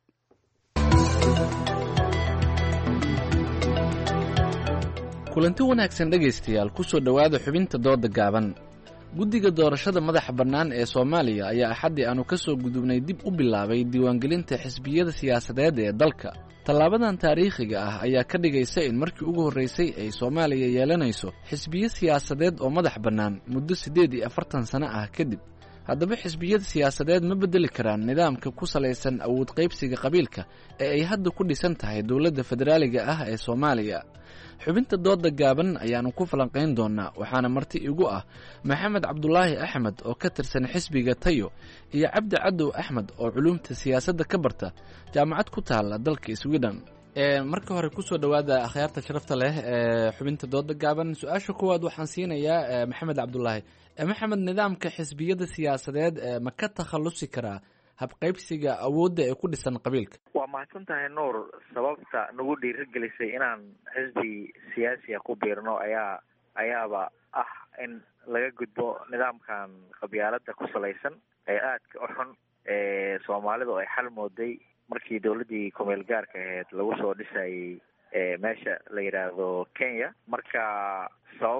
kulanti wanaagsan dhegeystayaal kusoo dhawaada xubinta dooda gaaban guddiga doorashada madaxa bannaan ee Soomaaliya ayaa axadii aanu ka soo gudubnay dib u bilaabay diiwaangelinta xisbiyada siyaasadeed ee dalka tallaabadan taariikhiga ah ayaa ka dhigaysa in markii ugu horreysay ay Soomaaliya yeelanayso xisbiyo siyaasadeed oo madax bannaan muddo 48 sano ah kadib haddaba xisbiyada siyaasadeed ma bedeli karaan nidaamka ku salaysan awood qaybsiga qabiilka ee ay hadda ku dhisan tahay dowladda federaaliga ah ee Soomaaliya xubinta dooda gaaban ayaanu ku falanqayn doonaa waxaana marti igu ah maxamed cabdulaahi axmed oo ka tirsan xisbiga tayo iyo cabdi cadow axmed oo culumta siyaasadda ka barta jaamacad ku taala dalka Sweden marka hore kusoo dhawaada akhyaarta sharafta leh xubinta dooda gaaban su-aasha koowaad waxaan siinayaa maxamed cabdulaahi maxamed nidaamka xisbiyada siyaasadeed ma ka takhalusi karaa habqaybsiga awoodda ee ku dhisan qabiilka waa mahadsan tahay nuur sababta nagu dhiirigelisay inaan xisbi siyaasiya ku biirno ayaaba ah in laga gudbo nidaamkan qabyaalada ku salaysan ee aadka u xun ee soomaalidu ay xal mooday markii dowladdii kumeel gaarka ahayd lagu soo dhisayay meesha la yidhaahdo Kenya marka sababaha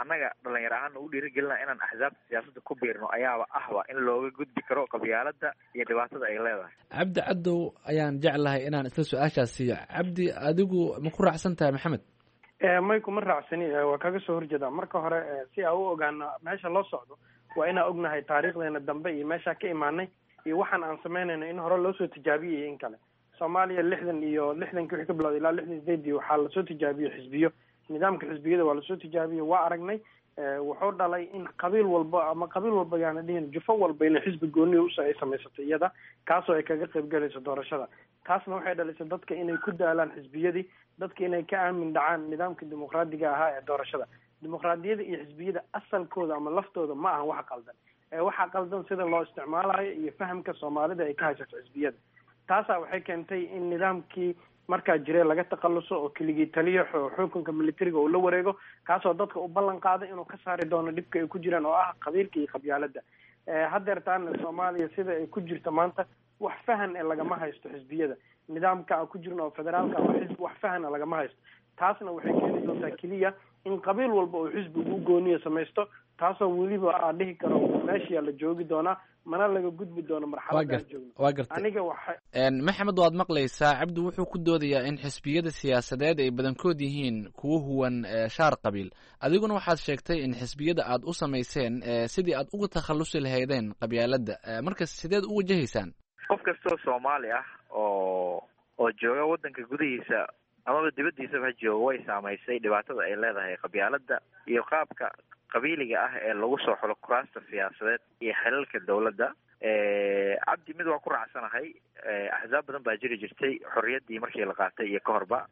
annaga dhalinyaro ahaan ugu dhiirigelina inaan axsaabta siyaasadda ku biirno ayaaba ahba in looga gudbi karo qabyaalada iyo dhibaatada ay leedahay. cabdi cadow ayaan jeclahay inaan isla su-aashaas siiyo. cabdi, adigu ma ku raacsan tahay maxamed? may kuma raacsani, waa kaga soo horjeedaa. marka hore si aan u ogaano meesha loo socdo waa inaan ognahay taariikhdeena dambe iyo meeshaa ka imaanay iyo waxaan aan samaynayno in hore loosoo tijaabiyay iyo in kale. soomaaliya lixdankii wixii ka bilowday ilaa 68 waxaa lasoo tijaabiyey xisbiyo. nidaamka xisbiyada waa lasoo tijaabiyey, waa aragnay. wuxuu dhalay in qabiil walba yaana dhihin jufo walba inay xisbi gooniya ay samaysatay iyada, kaasoo ay kaga qayb galayso doorashada. taasna waxay dhalisay dadka inay ku daalaan xisbiyadii, dadka inay ka aamin dhacaan nidaamka dimuqraadiga ahaa ee doorashada. dimuqraadiyada iyo xisbiyada asalkooda ama laftooda ma ahan wax qaldan. waxaa qaldan sida loo isticmaalayo iyo fahamka soomaalida ay ka haysato xisbiyada. taasaa waxay keentay in nidaamkii markaa jire laga takhaluso oo keligii taliyo xukunka militariga uu la wareego, kaasoo dadka u ballan qaaday inuu ka saari doono dhibka ay ku jiraan oo ah qabiilka iyo qabyaalada. haddeertaana soomaaliya sida ay ku jirta maanta wax fahan ee lagama haysto xisbiyada. nidaamka aan ku jirno oo federaalka ama xisbi wax fahana lagama haysto. taasna waxay keeni doontaa keliya in qabiil walba uu xisbigu u gooniya samaysto, taasoo weliba aan dhihi karo meeshiyaa la joogi doonaa, mana laga gudbi doono marxaladda aan joogno. waa gartay. aniga waxa maxamed, waad maqlaysaa. cabdi wuxuu ku doodayaa in xisbiyada siyaasadeed ay badankood yihiin kuwo huwan shaar qabiil. adiguna waxaad sheegtay in xisbiyada aad u samayseen sidii aad uga takhalusi lahaydeen qabyaalada. marka sideed u wajahaysaan? qof kastoo soomaali ah oo jooga waddanka gudihiisa amaba dibaddiisaba ha jooga way saamaysay dhibaatada ay leedahay qabyaalada iyo qaabka qabiiliga ah ee lagu soo xulo kuraasta siyaasadeed iyo xilalka dawladda. cabdi, mid waa ku raacsanahay. axsaab badan baa jiri jirtay xorriyaddii markii la qaatay iyo ka horba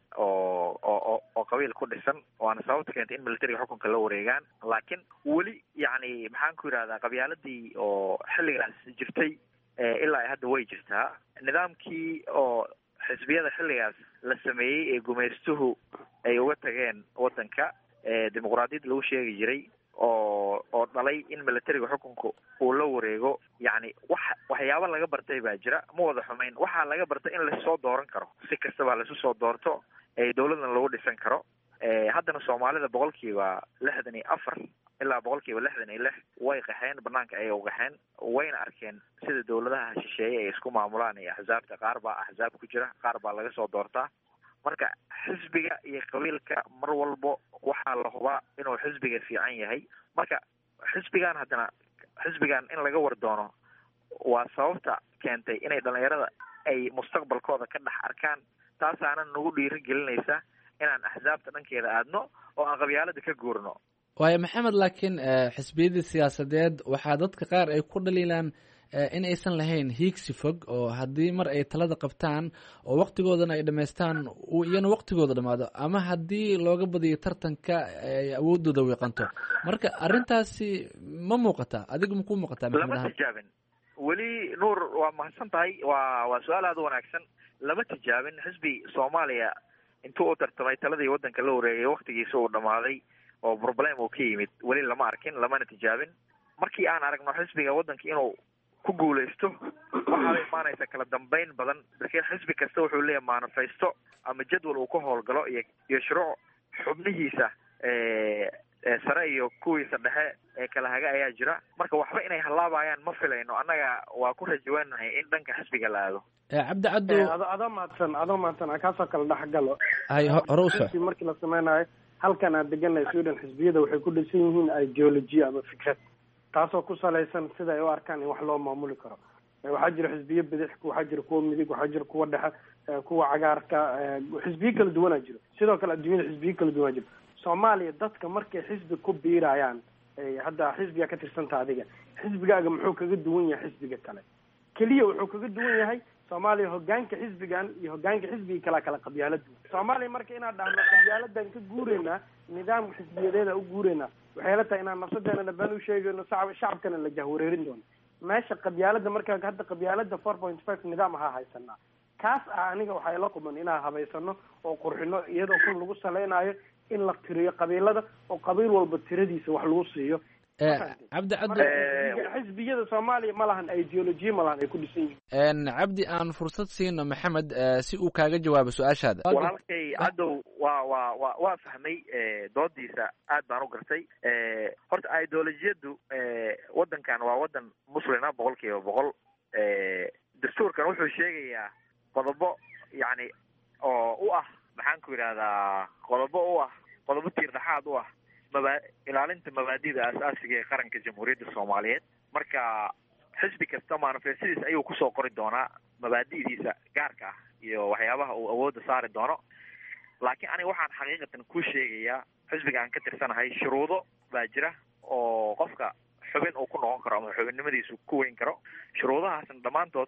oo qabiil ku dhisan, waana sababta keentay in militariga xukunka la wareegaan. laakiin weli yacni maxaan ku yidhahdaa qabyaaladii oo xilligaas jirtay ilaa hadda way jirtaa. nidaamkii oo xisbiyada xilligaas la sameeyey ee gumaystuhu ay uga tageen waddanka, dimuqraadiyadda lagu sheegi jiray oo dhalay in militariga xukunka uu la wareego. yacni waxyaaba laga bartay baa jira, ma wada xumayn. waxaa laga bartay in lasoo dooran karo, si kastaba laisu soo doorto, dawladna lagu dhisan karo. haddana soomaalida 64% ilaa 66% way qaxeen, banaanka ayay u qaxeen, wayna arkeen sida dawladaha shisheeye ay isku maamulaan iyo axsaabta. qaar baa axsaab ku jira, qaar baa laga soo doortaa. marka xisbiga iyo qabiilka mar walbo waxaa la hubaa inuu xisbiga fiican yahay. marka xisbigan in laga war doono waa sababta keentay inay dhalinyarada ay mustaqbalkooda ka dhex arkaan. taasaana nagu dhiirigelinaysa inaan axsaabta dhankeeda aadno oo aan qabyaalada ka guurno. waayo maxamed, laakiin xisbiyadii siyaasadeed waxaa dadka qaar ay ku dhaliilaan in aysan lahayn hiigsi fog, oo haddii mar ay talada qabtaan oo waktigoodana ay dhamaystaan iyana waktigooda dhamaado, ama haddii looga badiyo tartanka ay awoodooda wiiqanto. marka arrintaasi ma muuqataa? adiga makuu muuqataa? lama tijaabin weli. nuur, waa mahadsan tahay. waa su-aal aada u wanaagsan. lama tijaabin xisbi soomaaliya intuu u tartamay taladii waddanka la wareegay waktigiisa uu dhamaaday oo problem uu ka yimid weli lama arkin, lamana tijaabin. markii aan aragno xisbiga waddanka inuu ku guulaysto waxaa la imaanaysa kala dambeyn badan. markii xisbi kasta wuxuu leeyahay manifesto ama jadwal uu ka howlgalo iyo shuruuc xubnihiisa sare iyo kuwiisa dhexe ee kala haga ayaa jira. marka waxba inay halaabayaan ma filayno. annaga waa ku rajaweynahay in dhanka xisbiga la aado. cabdi cadow, adoo mahadsan kaasoo kale dhexgalo. hore u soc. markii la sameynayo halkan aan deganahay Sweden, xisbiyada waxay ku dhisan yihiin ideology ama fikrad, taasoo ku salaysan sida ay u arkaan in wax loo maamuli karo. waxaa jira xisbiyo bidix, waxaa jira kuwa midig, waxaa jira kuwa dhexe, kuwa cagaarka, xisbiyo kala duwanaa jiro. sidoo kale adduunyada xisbiyo kala duwanaa jiro. soomaaliya dadka markay xisbi ku biirayaan, hadda xisbiga ka tirsanta adiga, xisbigaaga muxuu kaga duwan yahay xisbiga kale? keliya wuxuu kaga duwan yahay soomaaliya hogaanka xisbigan iyo hogaanka xisbiga kala qabyaalad. soomaaliya marka inaan dhahno qabyaaladan ka guureynaa, nidaam xisbiyadeeda u guureynaa, waxay la tahay inaan nafsadeena dhabaan u sheegayno, shacabkana la jahwareerin doono. meesha qabyaalada marka hadda qabyaalada 4.5 nidaam ahaa haysanaa. kaas aniga waxay la quman inaan habaysano oo qurxino, iyadoo kun lagu saleynayo in la tiriyo qabiilada oo qabiil walba tiradiisa wax lagu siiyo. cabdi xisbiyada soomaaliya ma lahan ideolojiya ma lahan ay ku dhisan yihiin cabdi aan fursad siino maxamed si uu kaaga jawaabo su-aashaada. walaalkay cadow waa fahmay doodiisa aad baan u gartay. horta ideolojiyadu wadankan waa wadan muslina 100%. dastuurkan wuxuu sheegayaa qodobo yani oo u ah maxaan ku yidhahdaa qodobo tiir dhexaad u ah ilaalinta mabaadida asaasiga ee qaranka jamhuuriyadda soomaaliyeed. marka xisbi kasta manifestadiisa ayuu kusoo qori doonaa mabaadi'diisa gaarka ah iyo waxyaabaha uu awoodda saari doono. laakiin aniga waxaan xaqiiqatan ku sheegayaa xisbiga aan ka tirsanahay shuruudo baa jira oo qofka xubin uu ku noqon karo ama xubinnimadiisu ku weyn karo. shuruudahaasna dhammaantood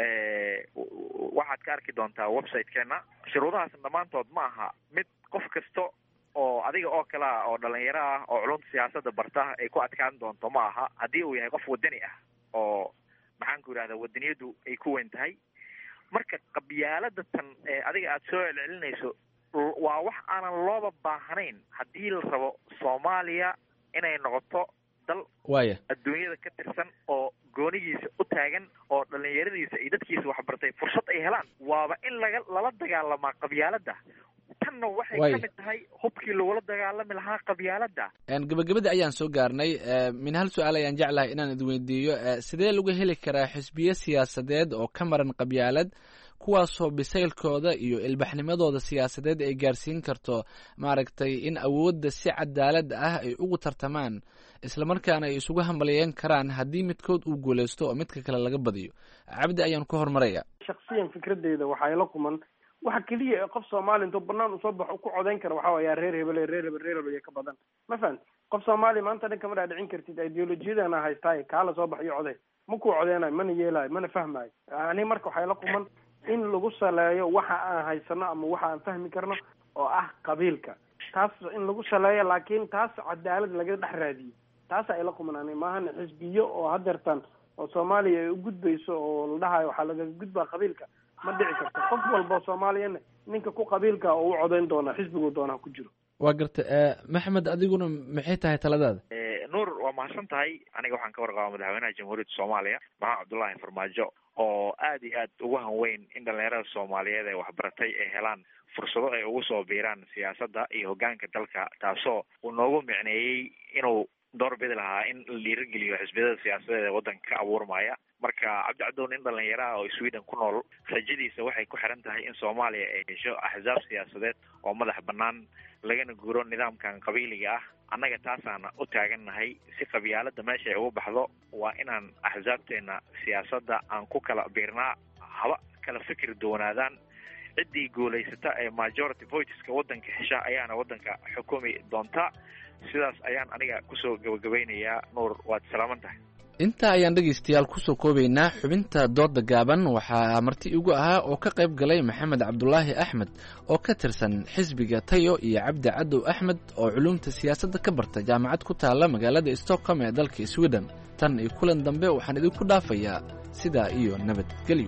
waxaad ka arki doontaa website-keena. shuruudahaasna dhammaantood ma aha mid qof kasta oo adiga oo kale ah oo dhalinyaro ah oo culumta siyaasadda barta ay ku adkaan doonto ma aha. haddii uu yahay qof wadani ah oo maxaan ku yidhahdaa wadaniyadu ay ku weyn tahay. marka qabyaalada tan adiga aada soo celcelinayso waa wax aanan looba baahnayn haddii la rabo Soomaaliya inay noqoto dal adduunyada ka tirsan oo goonigiisa u taagan oo dhalinyaradiisa iyo dadkiisa waxbartay fursad ay helaan. waaba in lala dagaalamaa qabyaalada. tanna waxay ka mid tahay hubkii lagula dagaalami lahaa qabyaalada. gabagabada ayaan soo gaarnay. min hal su-aal ayaan jeclahay inaan idweydiiyo sidee lagu heli karaa xisbiye siyaasadeed oo ka maran qabyaalad kuwaasoo bisaylkooda iyo ilbaxnimadooda siyaasadeed ay gaarsiin karto maaragtay in awoodda si cadaalad ah ay ugu tartamaan islamarkaana ay isugu hambalyeyn karaan haddii midkood uu guuleysto oo midka kale laga badiyo. cabdi ayaan ku hormaraya. shaksiyan fikradeyda waxaa ila kuman waxa keliya ee qof Soomaali intuu banaan usoo baxo ku codeyn kara waxaa waayaa reer hebel ka badan. ma fahan qof Soomaali maanta dhan kama dhaadhicin kartid ideolojiyadana haystaay kaala soo baxyo coday ma ku codeynayo mana yeelayo mana fahmayo. ani marka waxaa ila kuman in lagu saleeyo waxa aan haysano ama waxa aan fahmi karno oo ah qabiilka taas in lagu saleeyo laakiin taas cadaalad laga dhex raadiyo taasa ila kumanaan maahan xisbiyo oo hadeertan oo Soomaaliya ay u gudbayso oo la dhahayo waxa laga gudbaa qabiilka ma dhici karto. qof walba Soomaaliyana ninka ku qabiilka oo u codeyn doona xisbigu doona ku jiro. waa gartay maxamed adiguna maxay tahay taladaada? nuur waa mahadsan tahay. aniga waxaan ka warqabaa madaxweynaha jamhuuriyadda Soomaaliya maxamed cabdullaahi farmaajo oo aad iyo aad ugu hanweyn in dhalinyarada Soomaaliyeed ee waxbaratay ay helaan fursado ay ugu soo biiraan siyaasadda iyo hoggaanka dalka, taasoo uu noogu micneeyey inuu door bidi lahaa in la dhiirigeliyo xisbiyada siyaasadeed ee waddanka ka abuurmaya. marka cabdi cadow nin dhalinyaro ah oo Sweden ku nool rajadiisa waxay ku xiran tahay in Soomaaliya ay hesho axsaab siyaasadeed oo madax bannaan lagana guuro nidaamkan qabiiliga ah. annaga taasaana u taagannahay. si qabyaalada meesha ay ugu baxdo waa inaan axsaabteena siyaasadda aan ku kala biirnaa, haba kala fikir doonaadaan. ciddii guulaysata ee majority voteska waddanka hesha ayaana waddanka xukumi doonta. sidaas ayaan aniga kusoo gabagabeynayaa. nuur waad salaaman tahay. intaa ayaan dhegaystayaal kusoo koobaynaa xubinta dooda gaaban. waxaa marti igu ahaa oo ka qayb galay maxamed cabdulaahi axmed oo ka tirsan xisbiga tayo iyo cabdi cadow axmed oo culumta siyaasadda ka barta jaamacad ku taala magaalada Stockholm ee dalka Sweden. tan iyo kulan dambe waxaan idinku dhaafayaa sidaa iyo nabadgelyo.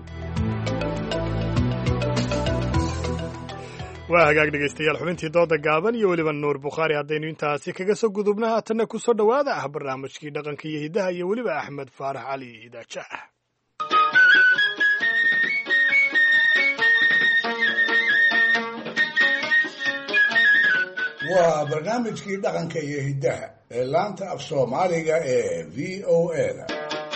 waa hagaag dhegaystayaal xubintii dooda gaaban iyo weliba nuur bukhaari haddaynu intaasi kaga soo gudubna haatanna ku soo dhowaada barnaamijkii dhaqanka iyo hiddaha iyo weliba axmed faarax cali idaaja ah. waa barnaamijkii dhaqanka iyo hiddaha ee laanta af soomaaliga ee v o a.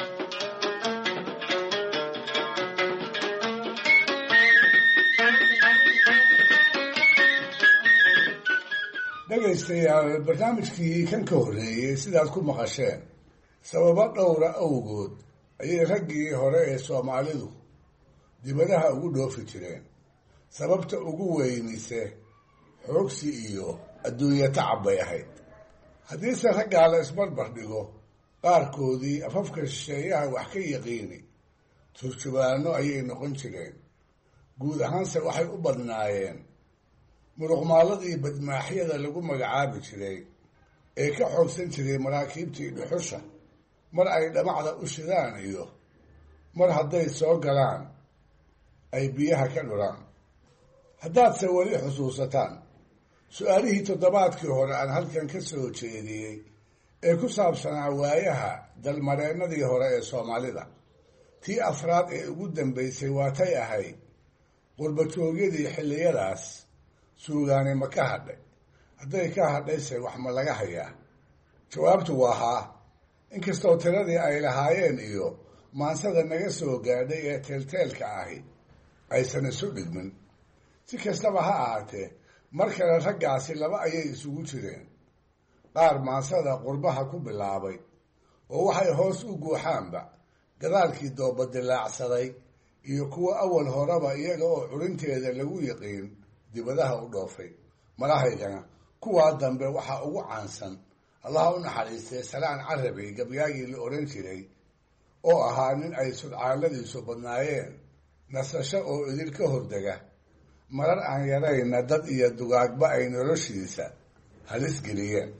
dhegaystayaal barnaamijkii kan ka horreeyey sidaad ku maqasheen sababo dhowra awgood ayay raggii hore ee Soomaalidu dibadaha ugu dhoofi jireen. sababta ugu weynise xoogsi iyo adduunyo tacab bay ahayd. haddiise raggaa la isbarbar dhigo qaarkoodii afafka shisheeyaha wax ka yaqiini turjubaano ayay noqon jireen. guud ahaanse waxay u badnaayeen muruqmaaladii badmaaxyada lagu magacaabi jiray ee ka xoogsan jiray maraakiibtii dhuxusha mar ay dhamacda u shidaan iyo mar hadday soo galaan ay biyaha ka dhulaan. haddaadse weli xusuusataan su-aalihii toddobaadkii hore aan halkan ka soo jeediyey ee ku saabsanaa waayaha dalmareennadii hore ee soomaalida. tii afraad ee ugu dambaysay waatay ahayd qurbajoogyadii xilliyadaas suugaani ma ka hadhay, hadday ka hadhayse wax ma laga hayaa? jawaabtu waa haa, inkastoo tiradii ay lahaayeen iyo maansada naga soo gaadhay ee teelteelka ahi aysan isu dhigmin. si kastaba ha ahaatee, mar kale raggaasi laba ayay isugu jireen: qaar maansada qurbaha ku bilaabay oo waxay hoos u guuxaanba gadaalkii dooba dilaacsaday, iyo kuwo awal horeba iyaga oo culinteeda lagu yiqiin dibadaha u dhoofay. malahaygana kuwaa dambe waxaa ugu caansan allaha u naxariistay salaan carabi gabyaagii la odhan jiray, oo ahaa nin ay sudcaaladiisu badnaayeen, nasasho oo idil ka hordega, marar aan yarayna dad iyo dugaagba ay noloshiisa halis geliyeen.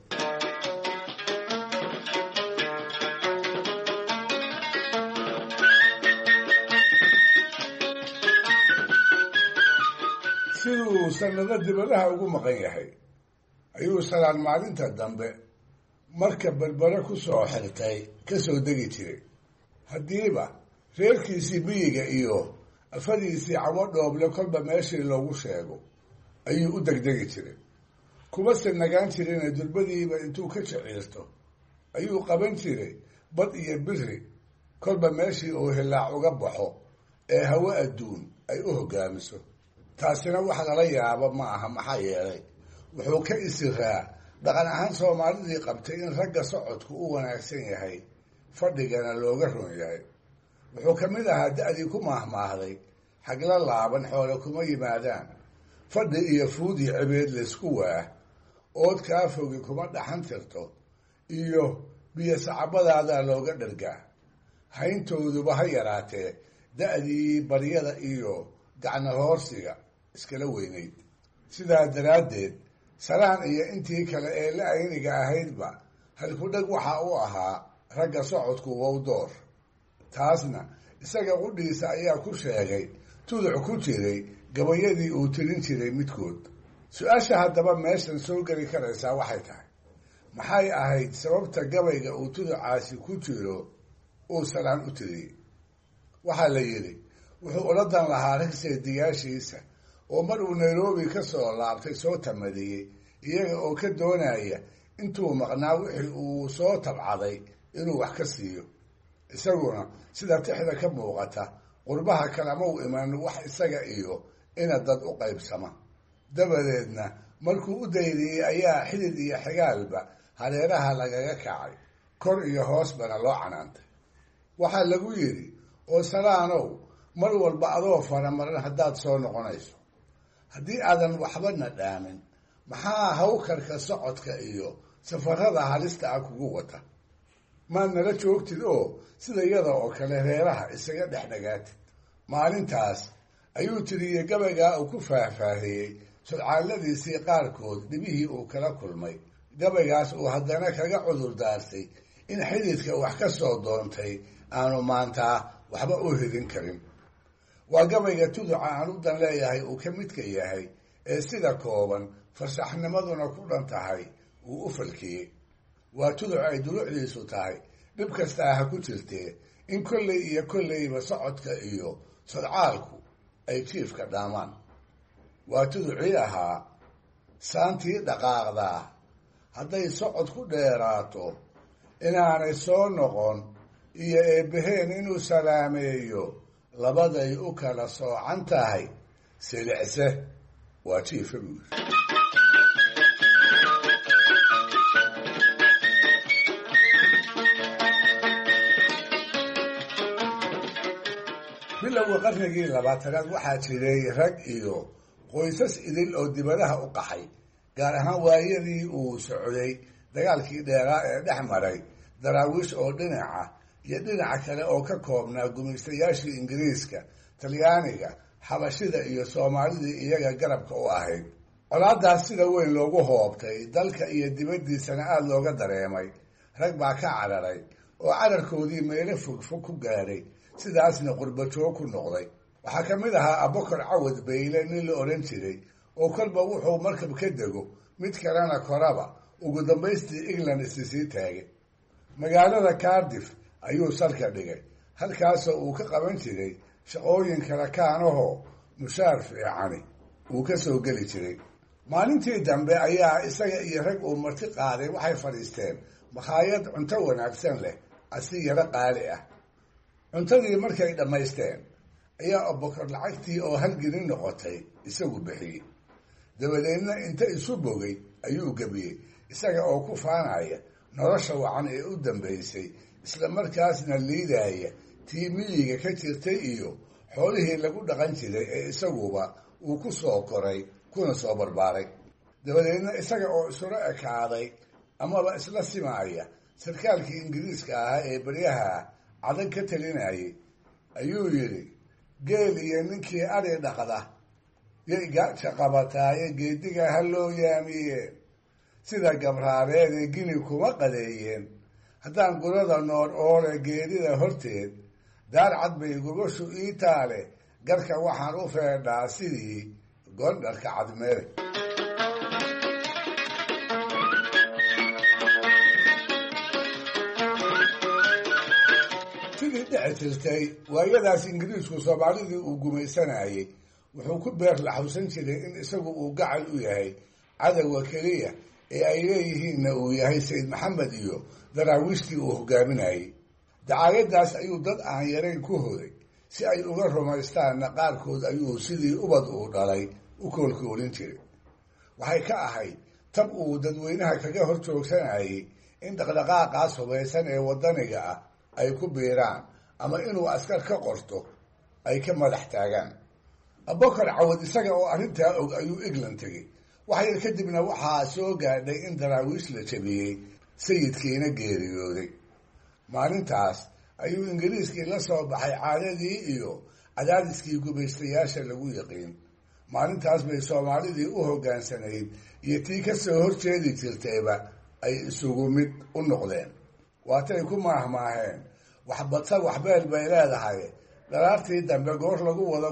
siduu sanado dibadaha ugu maqan yahay ayuu salaan maalinta dambe marka berbere ku soo xirtay ka soo degi jiray. haddiiba reerkiisii biyiga iyo afadiisii camo dhooble kolba meeshii loogu sheego ayuu u degdegi jiray. kuma se nagaan jirina durbadiiba intuu ka jiciirto ayuu qaban jiray bad iyo biri kolba meeshii uu hilaac uga baxo ee hawo adduun ay u hoggaamiso. taasina wax lala yaabo ma aha, maxaa yeelay wuxuu ka isiraa dhaqan ahaan soomaalidii qabtay in ragga socodku u wanaagsan yahay, fadhigana looga ron yahay. wuxuu ka mid ahaa da-dii ku maahmaahday xagla laaban xoole kuma yimaadaan, fadhi iyo fuud iyo cibeed laysku waah, ood kaa fogi kuma dhaxan tirto, iyo biyo sacabadaadaa looga dhargaa. hayntooduba ha yaraatee da-dii baryada iyo gacno hoorsiga iskala weynayd. sidaa daraaddeed salaan iyo intii kale ee la ayniga ahaydba halkudheg waxa u ahaa ragga socodku wow door. taasna isaga qudhiisa ayaa ku sheegay tuduc ku jiray gabayadii uu tirin jiray midkood. su-aasha haddaba meeshan soo geli karaysaa waxay tahay, maxay ahayd sababta gabayga uu tuducaasi ku jiro uu salaan u tiriyey? waxaa la yidhi wuxuu ula dan lahaa rag seediyaashiisa oo mar uu nairobi ka soo laabtay soo tamadiyey, iyaga oo ka doonaya intuu maqnaa wixii uu soo tabcaday inuu wax ka siiyo. isaguna sida tixda ka muuqata qurbaha kalama u iman wax isaga iyo ina dad u qaybsama. dabadeedna markuu u daydiyey ayaa xidid iyo xigaalba hareeraha lagaga kacay, kor iyo hoosbana loo canaantay. waxaa lagu yidhi, oo salaanow, mar walba adoo faramaran haddaad soo noqonayso, haddii aadan waxbana dhaamin, maxaa hawkarka socodka iyo safarada halista ah kugu wata? maad nala joogtid oo sida iyada oo kale reeraha isaga dhexdhagaatid. maalintaas ayuu tiriyey gabaygaa uu ku faahfaahiyey sudcaaladiisii qaarkood dhibihii uu kala kulmay. gabaygaas uu haddana kaga cudur daartay in xididka wax ka soo doontay aanu maantaa waxba u hidin karin. waa gabayga tuduca aan u dan leeyahay uu ka midka yahay ee sida kooban farsaxnimaduna ku dhan tahay uu u falkiyey. waa tuduc ay dulucdiisu tahay dhib kastaa ha ku jirtee in kolley iyo kolleyba socodka iyo sodcaalku ay jiifka dhaamaan. waa tuducii ahaa, saantii dhaqaaqdaa hadday socod ku dheeraato inaanay soo noqon, iyo eebbaheen inuu salaameeyo, labaday u kala soocan tahay silicse waa jiifa buu yiri. bilowga qarnigii 20aad waxaa jiray rag iyo qoysas idil oo dibadaha u qaxay, gaar ahaan waayadii uu socday dagaalkii dheeraa ee dhex maray daraawiish oo dhinaca iyo dhinaca kale oo ka koobnaa gumaystayaashii ingiriiska, talyaaniga, xabashida iyo soomaalidii iyaga garabka u ahayd. colaadaas sida weyn loogu hoobtay dalka iyo dibaddiisana aada looga dareemay. rag baa ka cararay oo cararkoodii meelo fogfog ku gaadhay, sidaasna qurbajoog ku noqday. waxaa ka mid ahaa abokor cawad bayle nin la odhan jiray, oo kolba wuxuu markab ka dego mid kalena koraba ugu dambaystii england isisii taagay. magaalada cardiff ayuu salka dhigay, halkaasoo uu ka qaban jiray shaqooyin kala kaanahoo mushaar fiicani uu ka soo geli jiray. maalintii dambe ayaa isaga iyo rag uu marti qaaday waxay fadhiisteen makhaayad cunto wanaagsan leh asi yaro qaali ah. cuntadii markay dhammaysteen ayaa Abubakar lacagtii oo halgelin noqotay isagu bixiyey. dabadeedna inta isu bogay ayuu gebiyey, isaga oo ku faanaya nolosha wacan ee u dambaysay, isla markaasna liidaya tii miyiga ka jirtay iyo xoolihii lagu dhaqan jiray ee isaguba uu ku soo koray kuna soo barbaaray. dabadeedna isaga oo isula ekaaday amaba isla simaaya sarkaalkii ingiriiska ahaa ee baryaha cadan ka talinayay ayuu yidhi, geel iyo ninkii ari dhaqda yay gaaja qabataaye geediga ha loo yaamiyeen, sida gabraareede gini kuma qadeeyeen, haddaan gurada noor oole geedida horteed daar cad bay gogoshu ii taale, garka waxaan u feedhaa sidii goondharka cadmeede. sidii dhici jirtay waayadaas ingiriisku soomaalidii uu gumaysanayay wuxuu ku beer laxawsan jiray in isagu uu gacal u yahay cadowga keliya ee ay leeyihiinna uu yahay sayid maxamed iyo daraawiishtii uu hogaaminayay. dacaayadaas ayuu dad aan yarayn ku hoday, si ay uga rumaystaanna qaarkood ayuu sidii ubad uu dhalay u koolkoolin jiray. waxay ka ahayd tab uu dadweynaha kaga hor joogsanayay in dhaqdhaqaaqaas hubaysan ee waddaniga ah ay ku biiraan, ama inuu askar ka qorto ay ka madax taagaan. Abubakar Cawad isaga oo arrintaa og ayuu England tegey. wax yar kadibna waxaa soo gaadhay in daraawiish la jabiyey, sayidkiina geeriyooday. maalintaas ayuu ingiriiskii la soo baxay caadadii iyo cadaadiskii gumaystayaasha lagu yaqiin. maalintaas bay soomaalidii u hoggaansanayd iyo tii ka soo horjeedi jirtayba ay isugu mid u noqdeen. waatay ku maahmaaheen, waxbadsa waxbeel bay leedahay. dhalaartii dambe goor lagu wada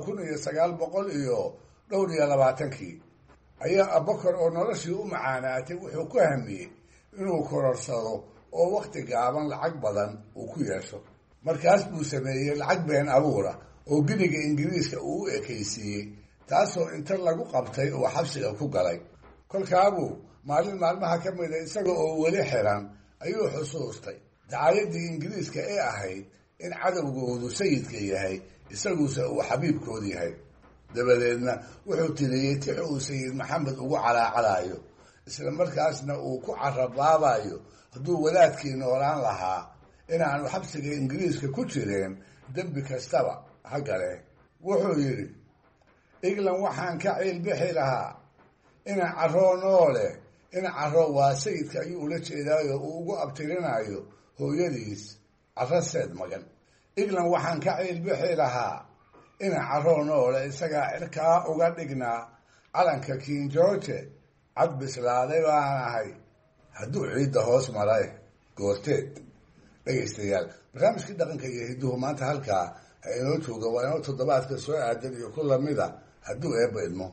1920 ayaa Abubakar oo noloshii u macaanaatay wuxuu ku hamiyey inuu kororsado oo waqti gaaban lacag badan uu ku yeesho. markaas buu sameeyey lacag been abuura oo giniga ingiriiska uu u ekaysiiyey, taasoo inta lagu qabtay oo xabsiga ku galay. kolkaabuu maalin maalmaha ka mida isaga oo weli xiran ayuu xusuustay dacaayadii ingiriiska ee ahayd in cadowgoodu sayidka yahay, isaguse uu xabiibkood yahay. dabadeedna wuxuu tiriyey tix uu sayid maxamed ugu calaacalayo, isla markaasna uu ku carabaabayo hadduu wadaadkii noolaan lahaa inaanu xabsiga ingiriiska ku jireen dembi kastaba ha gale. wuxuu yidhi, england waxaan ka ciilbixi lahaa ina caroo noole. ina caro waa sayidka ayuu ula jeedaayo uu ugu abtirinayo hooyadiis caraseed magan. england waxaan ka ciilbixi lahaa ina caroo noole, isagaa cirkaa uga dhignaa calanka king george, cad bislaaday baan ahay hadduu ciidda hoos maray goorteed. dhegaystayaal, barnaamijkii dhaqanka iyo hidduhu maanta halkaa ha inoo jooga. waa inoo toddobaadka soo aadan iyo ku lamida hadduu eebba idmo.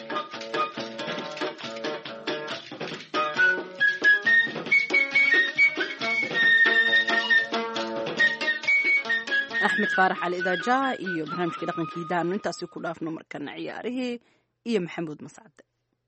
axmed faarax cali idaaja iyo barnaamijkii dhaqankii daanu intaasi ku dhaafno markana ciyaarihii iyo maxamuud mascade.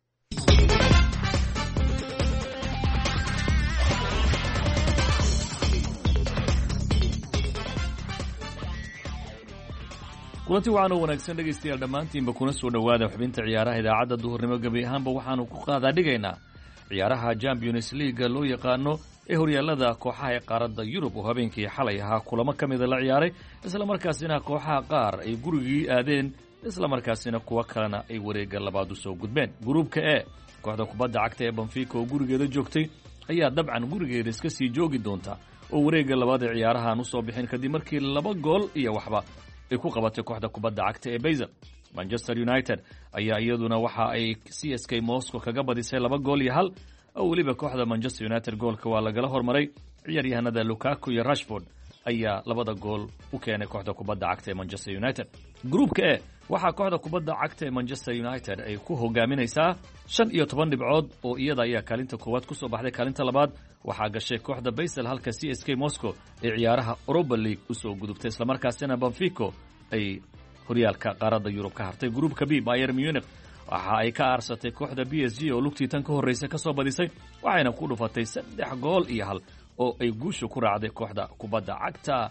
kulanti waxaan u wanaagsan dhegaystayaal dhammaantiinba kuna soo dhowaada xubinta ciyaaraha idaacadda duhurnimo gebi ahaanba waxaanu ku qaadaa dhigaynaa ciyaaraha Champions League loo yaqaano ee horyaalada kooxaha ee qaaradda Yurub oo habeenkii xalay ahaa kulamo ka mid la ciyaaray, isla markaasina kooxaha qaar ay gurigii aadeen, isla markaasina kuwa kalena ay wareegga labaad u soo gudbeen. Gruubka E, kooxda kubadda cagta ee Benfica oo gurigeeda joogtay ayaa dabcan gurigeeda iska sii joogi doonta oo wareegga labaad ee ciyaarahan u soo bixin kadib markii 2 gool iyo waxba ay ku qabatay kooxda kubadda cagta ee Basel. Manchester United ayaa iyaduna waxa ay CSK Moscow kaga badisay 2 gool iyo 1 oo waliba kooxda Manchester United goolka waa lagala hormaray. ciyaaryahanada Lukaku iyo Rashford ayaa 2 gool u keenay kooxda kubadda cagta ee Manchester United. Gruupka E waxaa kooxda kubadda cagta ee Manchester United ay ku hogaaminaysaa 15 dhibcood oo iyada ayaa kaalinta koowaad ku soo baxday. Kaalinta labaad waxaa gashay kooxda Basel halka CSK Moscow ee ciyaaraha Europa League u soo gudubtay, isla markaasina Benfica ay horyaalka qaaradda Yurub ka hartay. Gruupka B Bayern Munich waxa ay ka aarsatay kooxda PSG oo lugtii tan ka horreysay ka soo badisay, waxayna ku dhufatay 3 gool iyo 1 oo ay guusha ku raacday kooxda kubadda cagta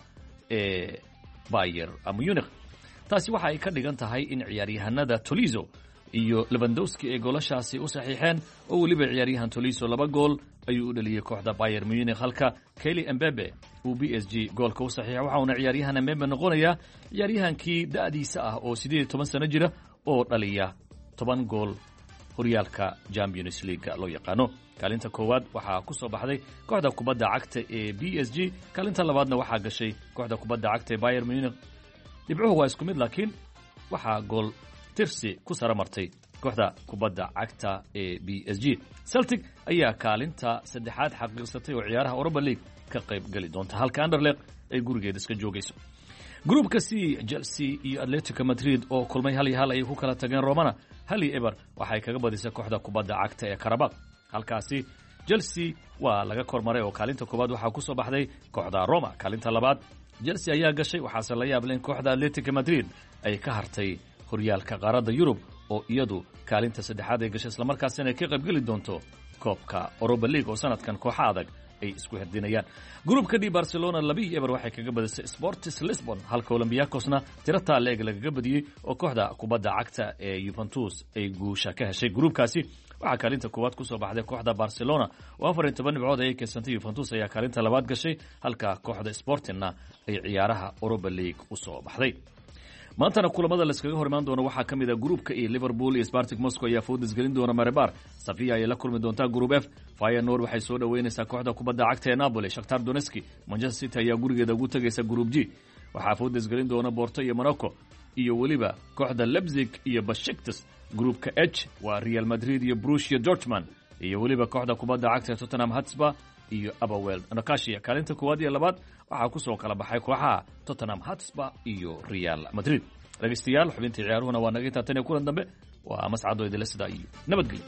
ee Bayern Munich. taasi waxa ay ka dhigan tahay in ciyaaryahanada Tolizo iyo Lewandowski ay goolashaasi u saxiixeen, oo weliba ciyaaryahan Tolizo 2 gool ayuu u dhaliyay kooxda Bayern Munich halka Kylian Mbappe uu PSG goolka u saxiixay. waxa uu ciyaaryahan Mbappe noqonayaa ciyaaryahankii da'diisa ah oo 18 sano jira oo dhaliya 10 gool horyaalka Champions League loo yaqaano. kaalinta koowaad waxaa ku soo baxday kooxda kubadda cagta ee PSG, kaalinta labaadna waxaa gashay kooxda kubadda cagta ee Bayern Munich. dhibcuhu waa isku mid, laakiin waxaa gool tirsi ku sara martay kooxda kubadda cagta ee PSG. Celtic ayaa kaalinta saddexaad xaqiiqsatay oo ciyaaraha Europa League ka qayb gali doonta, halka Anderlecht ay gurigeeda iska joogayso. Gruupka C Chelsea iyo Atletico Madrid oo kulmay 1-1 ay ku kala tageen Romana 1-1 waxay kaga badisay kooxda kubadda cagta ee Karabakh. halkaasi Chelsea waa laga kormaray oo kaalinta koowaad waxaa ku soo baxday kooxda Roma. kaalinta labaad Chelsea ayaa gashay, waxaase la yaab leh in kooxda Atletico Madrid ay ka hartay horyaalka qaaradda Yurub oo iyadu kaalinta saddexaad ay gashay, isla markaasina ay ka qayb gali doonto koobka Europa League oo sanadkan kooxa adag ay isku herdinayaan. Gruupka D Barcelona 2-1 waxay kaga badisay Sporting Lisbon, halka Olympiacosna tirata leeg lagaga badiyay oo kooxda kubadda cagta ee Juventus ay guusha ka heshay. Gruupkaasi waxaa kaalinta koowaad ku soo baxday kooxda Barcelona oo 14 dhibcood ay keensantay. Juventus ayaa kaalinta labaad gashay, halka kooxda Sportingna ay ciyaaraha Europa League u soo baxday. maantana kulamada la iskaga hor imaan doono waxaa ka mid ah gruupka E Liverpool iyo Spartak Moscow ayaa foodis gelin doona Maribor. Sofia ayay la kulmi doontaa Group F. Feyenoord waxay soo dhaweynaysaa kooxda kubadda cagta ee Napoli. Shakhtar Donetsk Manchester City ayaa gurigeeda ugu tagaysa Group G. waxaa foodis gelin doona Porto iyo Monaco iyo weliba kooxda Leipzig iyo Besiktas. Gruupka H waa Real Madrid iyo Borussia Dortmund iyo weliba kooxda kubadda cagta ee Tottenham Hotspur iyo Apoel Nicosia. kaalinta koowaad iyo labaad waxaa ku soo kala baxay kooxaha Tottenham Hotspur iyo Real Madrid. dhageystayaal, xubintii ciyaaruhuna waa naga intaa tan iyo kulan dambe. waa mascado idila sida iyo nabadgelyo.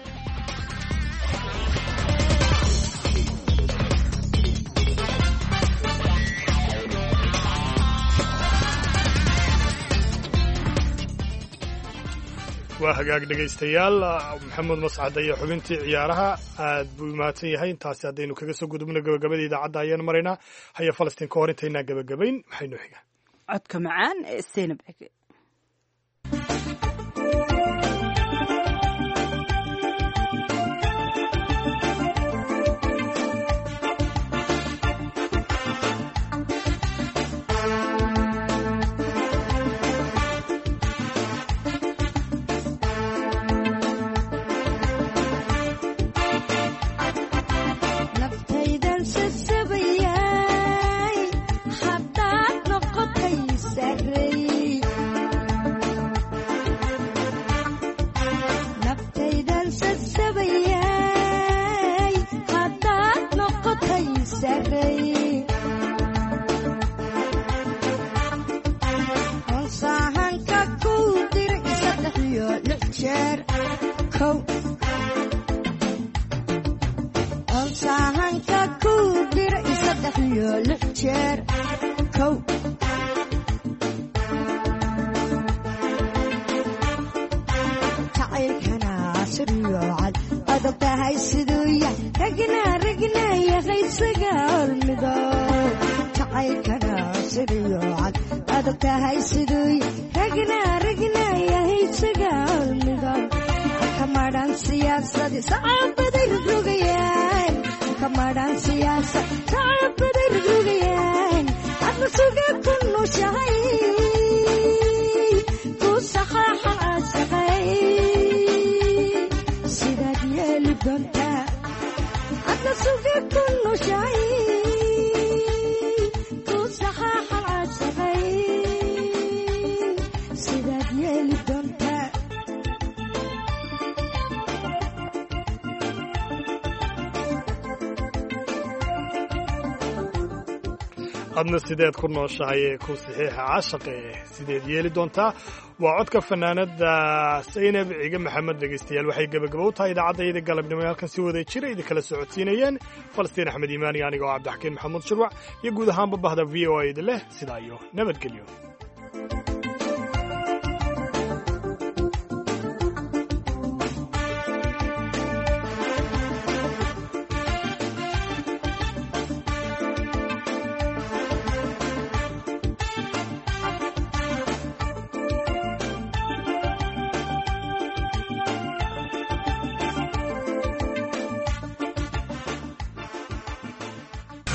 waa hagaag dhegaystayaal, maxamed mascad iyo xubintii ciyaaraha aad buu mahadsan yahay. intaasi haddaynu kaga soo gudubno gabagabada idaacadda ayaan maraynaa. haya Falastiin ka hor intaynaa gabagabayn maxay noo xigaa codka macaan ee Zeynab Cege. adna sideed ku nooshahay ee ku saxiixa caashaqe sideed yeeli doontaa waa codka fanaanada saynab ciige maxamed. dhegaystayaal waxay gebagabo u tahay idaacadda galabnimo ee halkan si wada jira idinkala socodsiinayeen falastiin axmed iimaan iyo aniga oo cabdixakiin maxamuud shirwac iyo guud ahaanba bahda v o a idin leh sidaa iyo nabadgelyo.